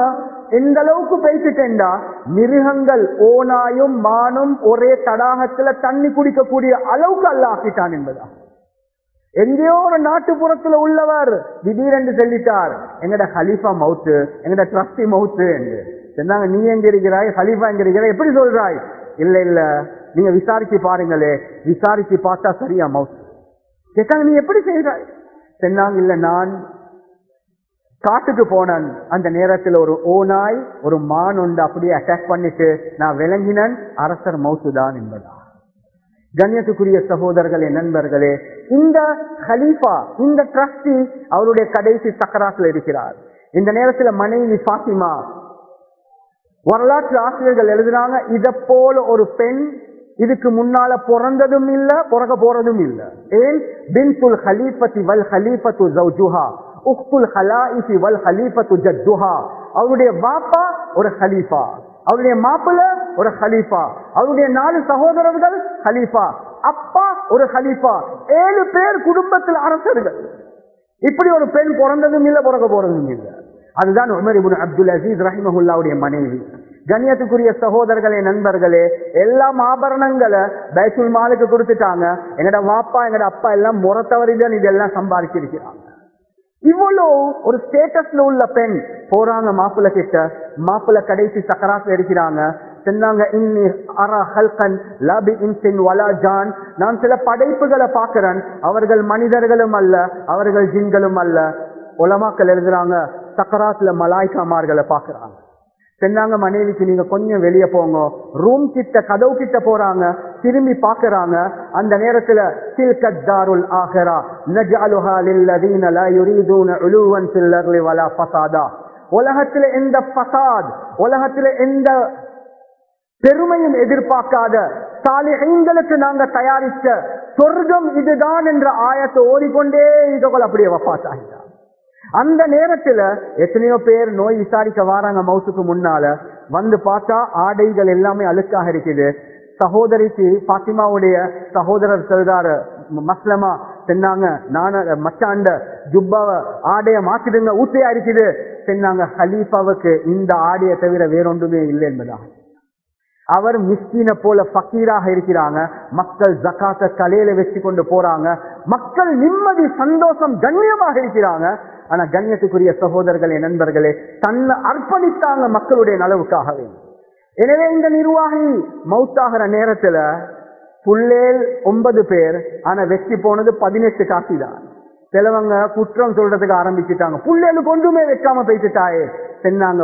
எந்த அளவுக்கு பேசிட்டேன்டா மிருகங்கள் ஓனாயும் மானும் ஒரே தடாகத்துல தண்ணி குடிக்கக்கூடிய அளவுக்கு அல்லாஹ் ஆக்கிட்டான் என்பதா. எங்கேயோ ஒரு நாட்டுப்புறத்துல உள்ளவர் திடீரென்று சொல்லிட்டார், எங்கட ஹலீஃபா மவுத்து, எங்கட ட்ரஸ்டி மவுத்து என்று சொன்னாங்க. நீ எங்க இருக்கிறாய், ஹலீஃபா எங்க இருக்கிறாய், எப்படி சொல்றாய்? இல்ல இல்ல நீங்க விசாரிச்சு பாருங்களே. விசாரிச்சு பார்த்தா சரியா மவுத்து. கேட்டாங்க, நீ எப்படி செய்கிறாய்? சொன்னாங்க, இல்ல நான் காட்டுக்கு போனேன், அந்த நேரத்தில் ஒரு ஓநாய் ஒரு மான் ஒன்று அப்படியே அட்டாக் பண்ணிட்டு நான் விளங்கினேன், அரசர் மவுத்து தான் என்பதா. கண்ணியத்துக்குரிய சகோதரர்களே, நண்பர்களே, இந்த ஹலீஃபா, இந்த ட்ரஸ்டி அவருடைய கடைசி சக்கராத்தில் இருக்கிறார். இந்த நேரத்தில் மனைவி ஃபாத்திமா, வரலாற்று ஆசிரியர்கள் எழுதுறாங்க, இத போல ஒரு பெண் இதுக்கு முன்னால பிறந்ததும் இல்ல, பிறக்க போறதும் இல்ல. ஏன்? பின்துல் ஹலீஃபத்தி வல் ஹலீஃபத்து ஜௌஜுஹா உக்துல் ஹலாயிஃபி வல் ஹலீஃபத்து ஜத்துஹா. அவருடைய பாப்பா ஒரு ஹலீஃபா, அவருடைய மாப்பிள்ள ஒரு ஹலீஃபா, அவருடைய 4 சகோதரர்கள் ஹலீஃபா, அப்பா ஒரு ஹலீஃபா, 7 பேர் குடும்பத்தில் அரசர்கள். இப்படி ஒரு பெண் பிறந்ததும் இல்ல, பிறக்க போறதும் இல்ல. அதுதான் உமர் இப்னு அப்துல் அசீஸ் ரஹிமஹுல்லாவுடைய மனைவி. கண்ணியத்துக்குரிய சகோதரர்களே, நண்பர்களே, எல்லாம் ஆபரணங்களை பைத்துல் மாலுக்கு கொடுத்துட்டாங்க. எங்கட வாப்பா எங்கட அப்பா எல்லாம் முறத்தவரிதான் இதெல்லாம் சம்பாதிச்சிருக்கிறாங்க. இவ்வளோ ஒரு ஸ்டேட்டஸ்ல உள்ள பெண் போறாங்க மாப்பிள்ள கிட்ட. மாப்பிள்ள கடைசி சக்கராத்துல இருக்கிறாங்க. சொன்னாங்க, நான் சில படைப்புகளை பார்க்கிறேன், அவர்கள் மனிதர்களும் அல்ல, அவர்கள் ஜின்களும் அல்ல. உலமாக்கள் எழுதுறாங்க, சக்கராத்துல மலாய்க்காமார்களை பார்க்கிறாங்க. சொன்னாங்க, மனைவிக்கு நீங்க கொஞ்சம் வெளியே போங்க. ரூம் கிட்ட, கதவு கிட்ட போறாங்க, திரும்பி பாக்குறாங்க. அந்த நேரத்துல தில்கத்தாருல் ஆஹிரா நஜஅலுஹா லில்லதீன லா யுரீதுன உலுவன் ஃபில் அர்லி வலா ஃபஸாதா. உலகத்துல எந்த ஃபஸாத், உலகத்துல எந்த பெருமையும் எதிர்பார்க்காத சாலிஹீன்களுக்கு நாங்க தயாரித்த சொர்க்கம் இதுதான் என்ற ஆயத்தை ஓடிக்கொண்டே இதோகள் அப்படியே வஃபாத் ஆகிட்டார். அந்த நேரத்துல எத்தனையோ பேர் நோய் விசாரிக்க வராங்க. மவுத்துக்கு முன்னால வந்து பார்த்தா ஆடைகள் எல்லாமே அழுக்காக இருக்குது. சகோதரிக்கு, பாத்திமாவுடைய சகோதரர் சொல்றாரு, மஸ்லமா சொன்னாங்க, நான மச்சாண்ட ஜுப்பாவை ஆடைய மாத்திடுங்க, ஊத்தையா இருக்குது சொன்னாங்க. ஹலீஃபாவுக்கு இந்த ஆடையை தவிர வேறொன்றுமே இல்லை என்பதா. அவர் மிஸ்கீனை போல ஃபக்கீராக இருக்கிறாங்க. மக்கள் ஜகாத்தை தலையில வச்சு கொண்டு போறாங்க. மக்கள் நிம்மதி, சந்தோஷம், கண்ணியமாக இருக்கிறாங்க. ஆனா கண்ணியத்துக்குரிய சகோதரர்களே, நண்பர்களே, தன்னை அர்ப்பணித்தாங்க மக்களுடைய நலவுக்காகவே. எனவே இந்த நிர்வாகி மௌத்தாகிற நேரத்துல புள்ளேல் 9 பேர், ஆனா வெற்றி போனது 18 காசி தான். சிலவங்க குற்றம் சொல்றதுக்கு ஆரம்பிச்சுட்டாங்க, புள்ளேலுக்கு ஒன்றுமே வைக்காம போயிட்டுட்டாயே சொன்னாங்க.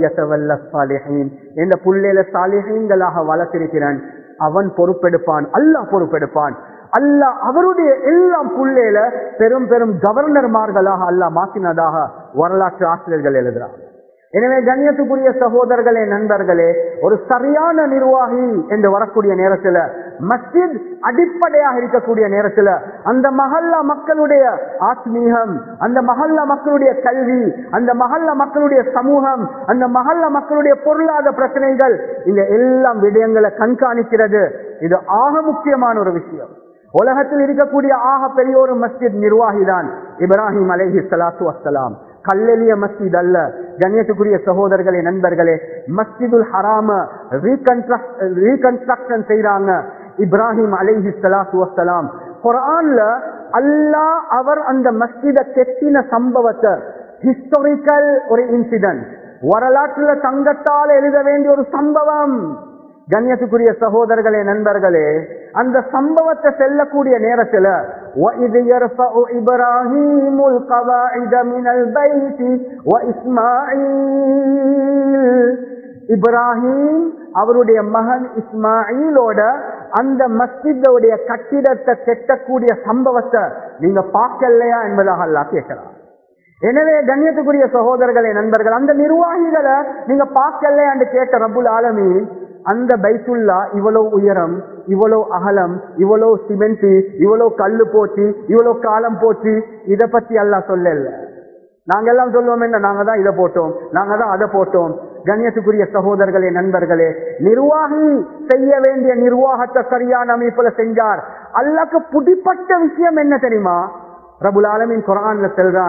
இந்த புள்ளேல சாலிஹீன்களாக வளர்த்திருக்கிறான், அவன் பொறுப்பெடுப்பான், அல்லாஹ் பொறுப்பெடுப்பான். அல்லாஹ் அவருடைய எல்லாம் புள்ளேல பெரும் பெரும் கவர்னர்மார்களாக அல்லாஹ் மாற்றினதாக வரலாற்று ஆசிரியர்கள் எழுதுறாங்க. எனவே கண்ணியத்துக்குரிய சகோதரர்களே, நண்பர்களே, ஒரு சரியான நிர்வாகி என்று வரக்கூடிய நேரத்துல, மஸ்ஜித் அடிப்படையாக இருக்கக்கூடிய நேரத்துல, அந்த மஹல்லா மக்களுடைய ஆத்மீகம், அந்த மஹல்லா மக்களுடைய கல்வி, அந்த மஹல்லா மக்களுடைய சமூகம், அந்த மஹல்லா மக்களுடைய பொருளாதார பிரச்சனைகள், இந்த எல்லாம் விடயங்களை கண்காணிக்கிறது. இது ஆக முக்கியமான ஒரு விஷயம். உலகத்தில் இருக்கக்கூடிய ஆக பெரிய ஒரு மஸ்ஜித் நிர்வாகிதான் இப்ராஹிம் அலைஹிஸ்ஸலாத்து வஸ்ஸலாம். கல்லெலிய மஸ்ஜித் அல்ல. கண்ணியத்துக்குரிய சகோதரர்களே, நண்பர்களே, மஸ்ஜிதுல் ஹராம ரீகன்ஸ்ட்ரக்ஷன் செய்றாங்க இப்ராஹிம் அலைஹிஸ்ஸலாத்து வஸ்ஸலாம். குர்ஆன்ல அல்லாஹ் அவர் அந்த மஸ்ஜிதை கெட்டின சம்பவத்தை, ஹிஸ்டாரிக்கல் ஒரு இன்சிடென்ட், வரலாற்றுல தங்கத்தால் எழுத வேண்டிய ஒரு சம்பவம். கண்ணியத்துக்குரிய சகோதரர்களே, நண்பர்களே, அந்த சம்பவத்தை செல்லக்கூடிய நேரத்துல وَإِذْ يَرْفَعُ إِبْرَاهِيمُ الْقَوَاعِدَ مِنَ الْبَيْتِ وَإِسْمَاعِيلُ, இப்ராஹிம் அவருடைய மகன் இஸ்மாயிலோட அந்த மஸ்ஜிதுடைய கட்டிடத்தை கட்டக்கூடிய சம்பவத்தை நீங்க பார்க்கலையா என்பதாக அல்லாஹ் கேட்கிறார். எனவே கண்ணியத்துக்குரிய சகோதரர்களே, நண்பர்கள், அந்த நிர்வாகிகளை நீங்க பார்க்கலையா என்று கேட்ட ரப்புல் ஆலமீன், அந்த பைத்துல்லா இவ்வளவு உயரம், இவ்வளவு அகலம், இவ்வளவு சிமெண்ட், இவ்வளவு கல்லு போச்சு, இவ்வளவு காலம் போச்சு, இதை பத்தி அல்லாஹ் சொல்லல. நாங்க எல்லாம் சொல்லுவோம், என்ன நாங்க தான் இதை போட்டோம், நாங்க தான் அதை போட்டோம். கண்ணியத்துக்குரிய சகோதரர்களே, நண்பர்களே, நிர்வாகி செய்ய வேண்டிய நிர்வாகத்தை சரியான அமைப்புல செஞ்சார். அல்லாஹ்க்கு பிடிப்பட்ட விஷயம் என்ன தெரியுமா? ரப்புல் ஆலமீன் குர்ஆன்ல சொல்றான்,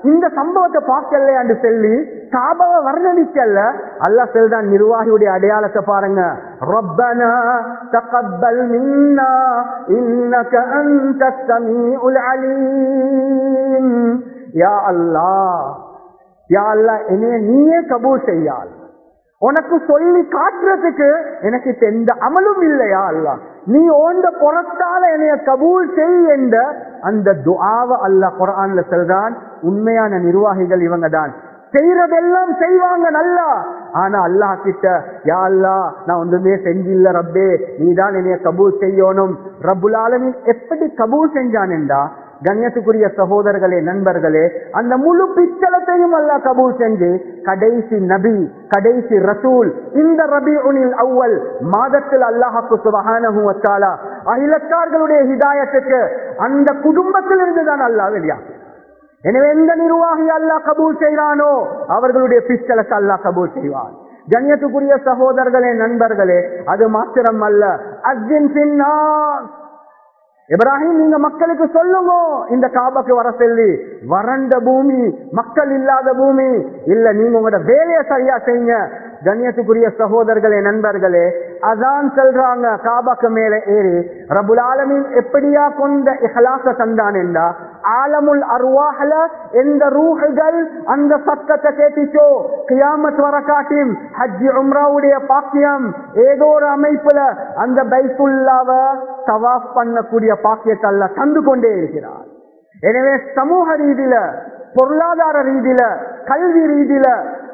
இந்த சம்பவத்தை பார்க்கல என்று சொல்லி காபாவை வர்ணனிக்கல்ல. அல்லாஹ் சொல்றான் நிர்வாகியுடைய அடையாளத்தை பாருங்க. ரப்பனா தகப்பல் மின்னா இன்னக அன்தஸ் ஸமீஉல் அலீம். யா அல்லாஹ், யா அல்லாஹ், என்னைய நீயே கபூல் செய்யால். உனக்கு சொல்லி காட்டுறதுக்கு எனக்கு எந்த அமலும் இல்லையா அல்லாஹ், நீ ஓண்ட புறத்தால என்னைய கபூல் செய் என்ற அந்த துஆவை அல்லாஹ் குர்ஆன்ல சொல்றான். உண்மையான நிர்வாகிகள் இவங்க தான். செய்யறதெல்லாம் செய்வாங்க நல்லா, ஆனா அல்லாஹ் கிட்ட யா அல்லாஹ் நான் ஒன்றுமே செஞ்சில்ல ரப்பே, நீதான் என்னைய கபூல் செய்யணும். ரப்புல் ஆலமீன் எப்படி கபூல் செஞ்சான் என்றா, கண்ணியத்துக்குரிய சகோதரர்களே, நண்பர்களே, அந்த முழு பிச்சலத்தையும் அல்லாஹ் கபூல் செஞ்சு கடைசி நபி, கடைசி ரசூல் இந்த ரபீஉல் அவ்வல் மாதத்தில் அல்லாஹ் சுப்ஹானஹு வ தஆலா அகிலத்தார்களுடைய ஹிதாயத்துக்கு அந்த குடும்பத்தில் இருந்துதான் அல்லாஹ் வெளியா. எனவே எந்த நிர்வாகி அல்லாஹ் கபூல் செய்வானோ அவர்களுடைய பிச்சலத்தை அல்லாஹ் கபூல் செய்வான். கண்ணியத்துக்குரிய சகோதரர்களே, நண்பர்களே, அது மாத்திரம் அல்ல. அஸ்ஸின் ஃபின்னாஸ், இப்ராஹிம் நீங்க மக்களுக்கு சொல்லுங்க இந்த காபாக்கு வர சொல்லி. வறண்ட பூமி, மக்கள் இல்லாத பூமி இல்ல, நீங்க உங்களோட வேலையை சரியா செய்யுங்க. கண்ணியத்துக்குரிய சகோதரர்களே, நண்பர்களே, அதான் சொல்றாங்க காபாக்கு மேல ஏறி ரப்புல் ஆலமீன் எப்படியா கொண்ட இஹ்லாஸ தந்தான் என்றா, ஆலமுல் அர்வாஹ்ல எந்த ரூஹுகள் அந்த சத்தத்தை கேட்டுச்சோ கியாமத் வர காட்டியும் ஹஜ் உம்ராவுடைய பாக்கியம் ஏதோ ஒரு அமைப்புல அந்த பைத்துல்லாவை தவாஃப் பண்ணக்கூடிய பாக்கியத்தை அல்லாஹ் தந்து கொண்டே இருக்கிறார். எனவே சமூக ரீதியில, பொருளாதார ரீதியில, கல்வி ரீதியில,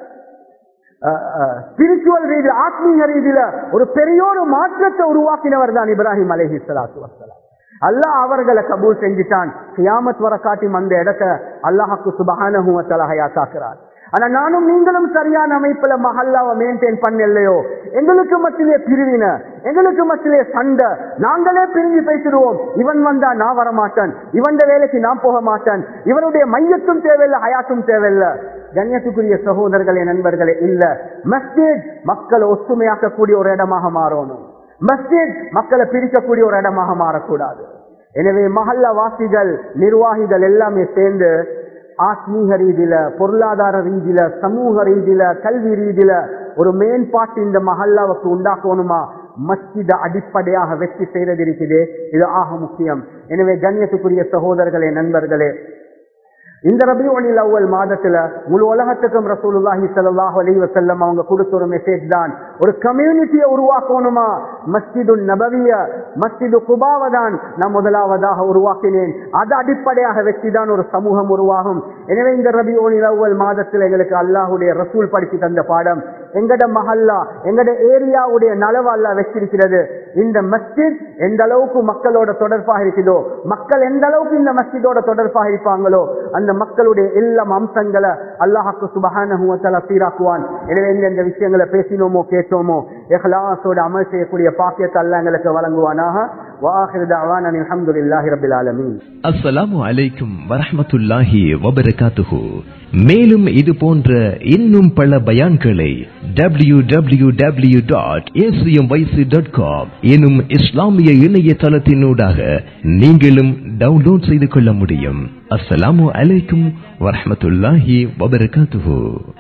ஸ்பிரிச்சுவல் ரீதியில, ஆத்மீக ரீதியில ஒரு பெரிய ஒரு மாற்றத்தை உருவாக்கினவர் தான் இப்ராஹிம் அலைஹிஸ்ஸலாத்து வஸ்ஸலாம். அல்லாஹ் அவர்களை கபூல் செஞ்சுட்டான். கியாமத் வர காட்டியும் அந்த இடத்தை அல்லாஹ்க்கு சுப்ஹானஹு வ தஆலா ஹயாத்தாக்குறார். ஆனா நானும் நீங்களும் சரியான அமைப்புல மஹல்லாவை மெயின்டைன் பண்ணலையோ, எங்களுக்கு மத்தியிலே பிரிவினை, எங்களுக்கு மத்தியிலே சண்டை, நாங்களே பிரிஞ்சு பேசிடுவோம். இவன் வந்தா நான் வரமாட்டேன், இவன் வேலைக்கு நான் போக மாட்டேன், இவனுடைய மையத்தும் தேவையில்லை, ஹயாத்தும் தேவையில்லை. கண்ணியத்துக்குரிய சகோதரர்களே, நண்பர்களே, இல்ல, மஸ்ஜித் மக்களை ஒற்றுமையாக்கக்கூடிய ஒரு இடமாக மாறணும். மஸ்ஜித் மக்களை பிரிக்கக்கூடிய ஒரு இடமாக மாறக்கூடாது. எனவே மஹல்லா வாசிகள், நிர்வாகிகள் எல்லாமே சேர்ந்து ஆத்மீக ரீதியில, பொருளாதார ரீதியில, சமூக ரீதியில, கல்வி ரீதியில ஒரு மேம்பாட்டு இந்த மஹல்லாவுக்கு உண்டாக்கணுமா, மஸ்ஜித அடிப்படையாக வெற்றி செய்யறது இருக்குது. இது ஆக முக்கியம். எனவே கண்ணியத்துக்குரிய சகோதரர்களே, நண்பர்களே, இந்த ரபீஉல் அவ்வல் மாதத்துல முழு உலகத்துக்கும் ரசூலுல்லாஹி ஸல்லல்லாஹு அலைஹி வஸல்லம் அவங்க கொடுத்த ஒரு மெசேஜ் தான், ஒரு கம்யூனிட்டியை உருவாக்கணுமா, மஸ்ஜிதுன் நபவிய, மஸ்ஜிது குபாவை தான் நான் முதலாவதாக உருவாக்கினேன். அது அடிப்படையாக வச்சுதான் ஒரு சமூகம் உருவாகும். எனவே இந்த ரபீஉல் அவ்வல் மாதத்துல எங்களுக்கு அல்லாஹ்வுடைய ரசூல் படிச்சு தந்த பாடம், எங்கட மஹல்லா, எங்கட ஏரியாவுடைய நலவு அல்லாஹ் வச்சிருக்கிறது. இந்த மஸ்ஜித் எந்த அளவுக்கு மக்களோட தொடர்பாக இருக்குதோ, மக்கள் எந்த அளவுக்கு இந்த மஸ்ஜிதோட தொடர்பாக இருப்பாங்களோ, அந்த மக்களுடைய எல்லா அம்சங்களை அல்லாஹ்க்கு சுப்ஹானஹு வ தஆலா சீராக்குவான். எனவே இந்த விஷயங்களை பேசினோமோ கேட்டோமோ இஹ்லாஸோட அமல் செய்யக்கூடிய பாக்கியத்தை அல்லாஹ் எங்களுக்கு வழங்குவானாக. வஆகிரு தஅவானா அல்ஹம்துலில்லாஹி ரப்பில் ஆலமீன். அஸ்ஸலாமு அலைக்கும் வரஹ்மத்துல்லாஹி வபரகாத்துஹு. மேலும் இது போன்ற இன்னும் பல பயான்களை www.acmyc.com எனும் இஸ்லாமிய இணையதளத்தினூடாக நீங்களும் டவுன்லோட் செய்து கொள்ள முடியும். அஸ்ஸலாமு அலைக்கும் வரஹ்மத்துல்லாஹி வபரகாத்துஹு.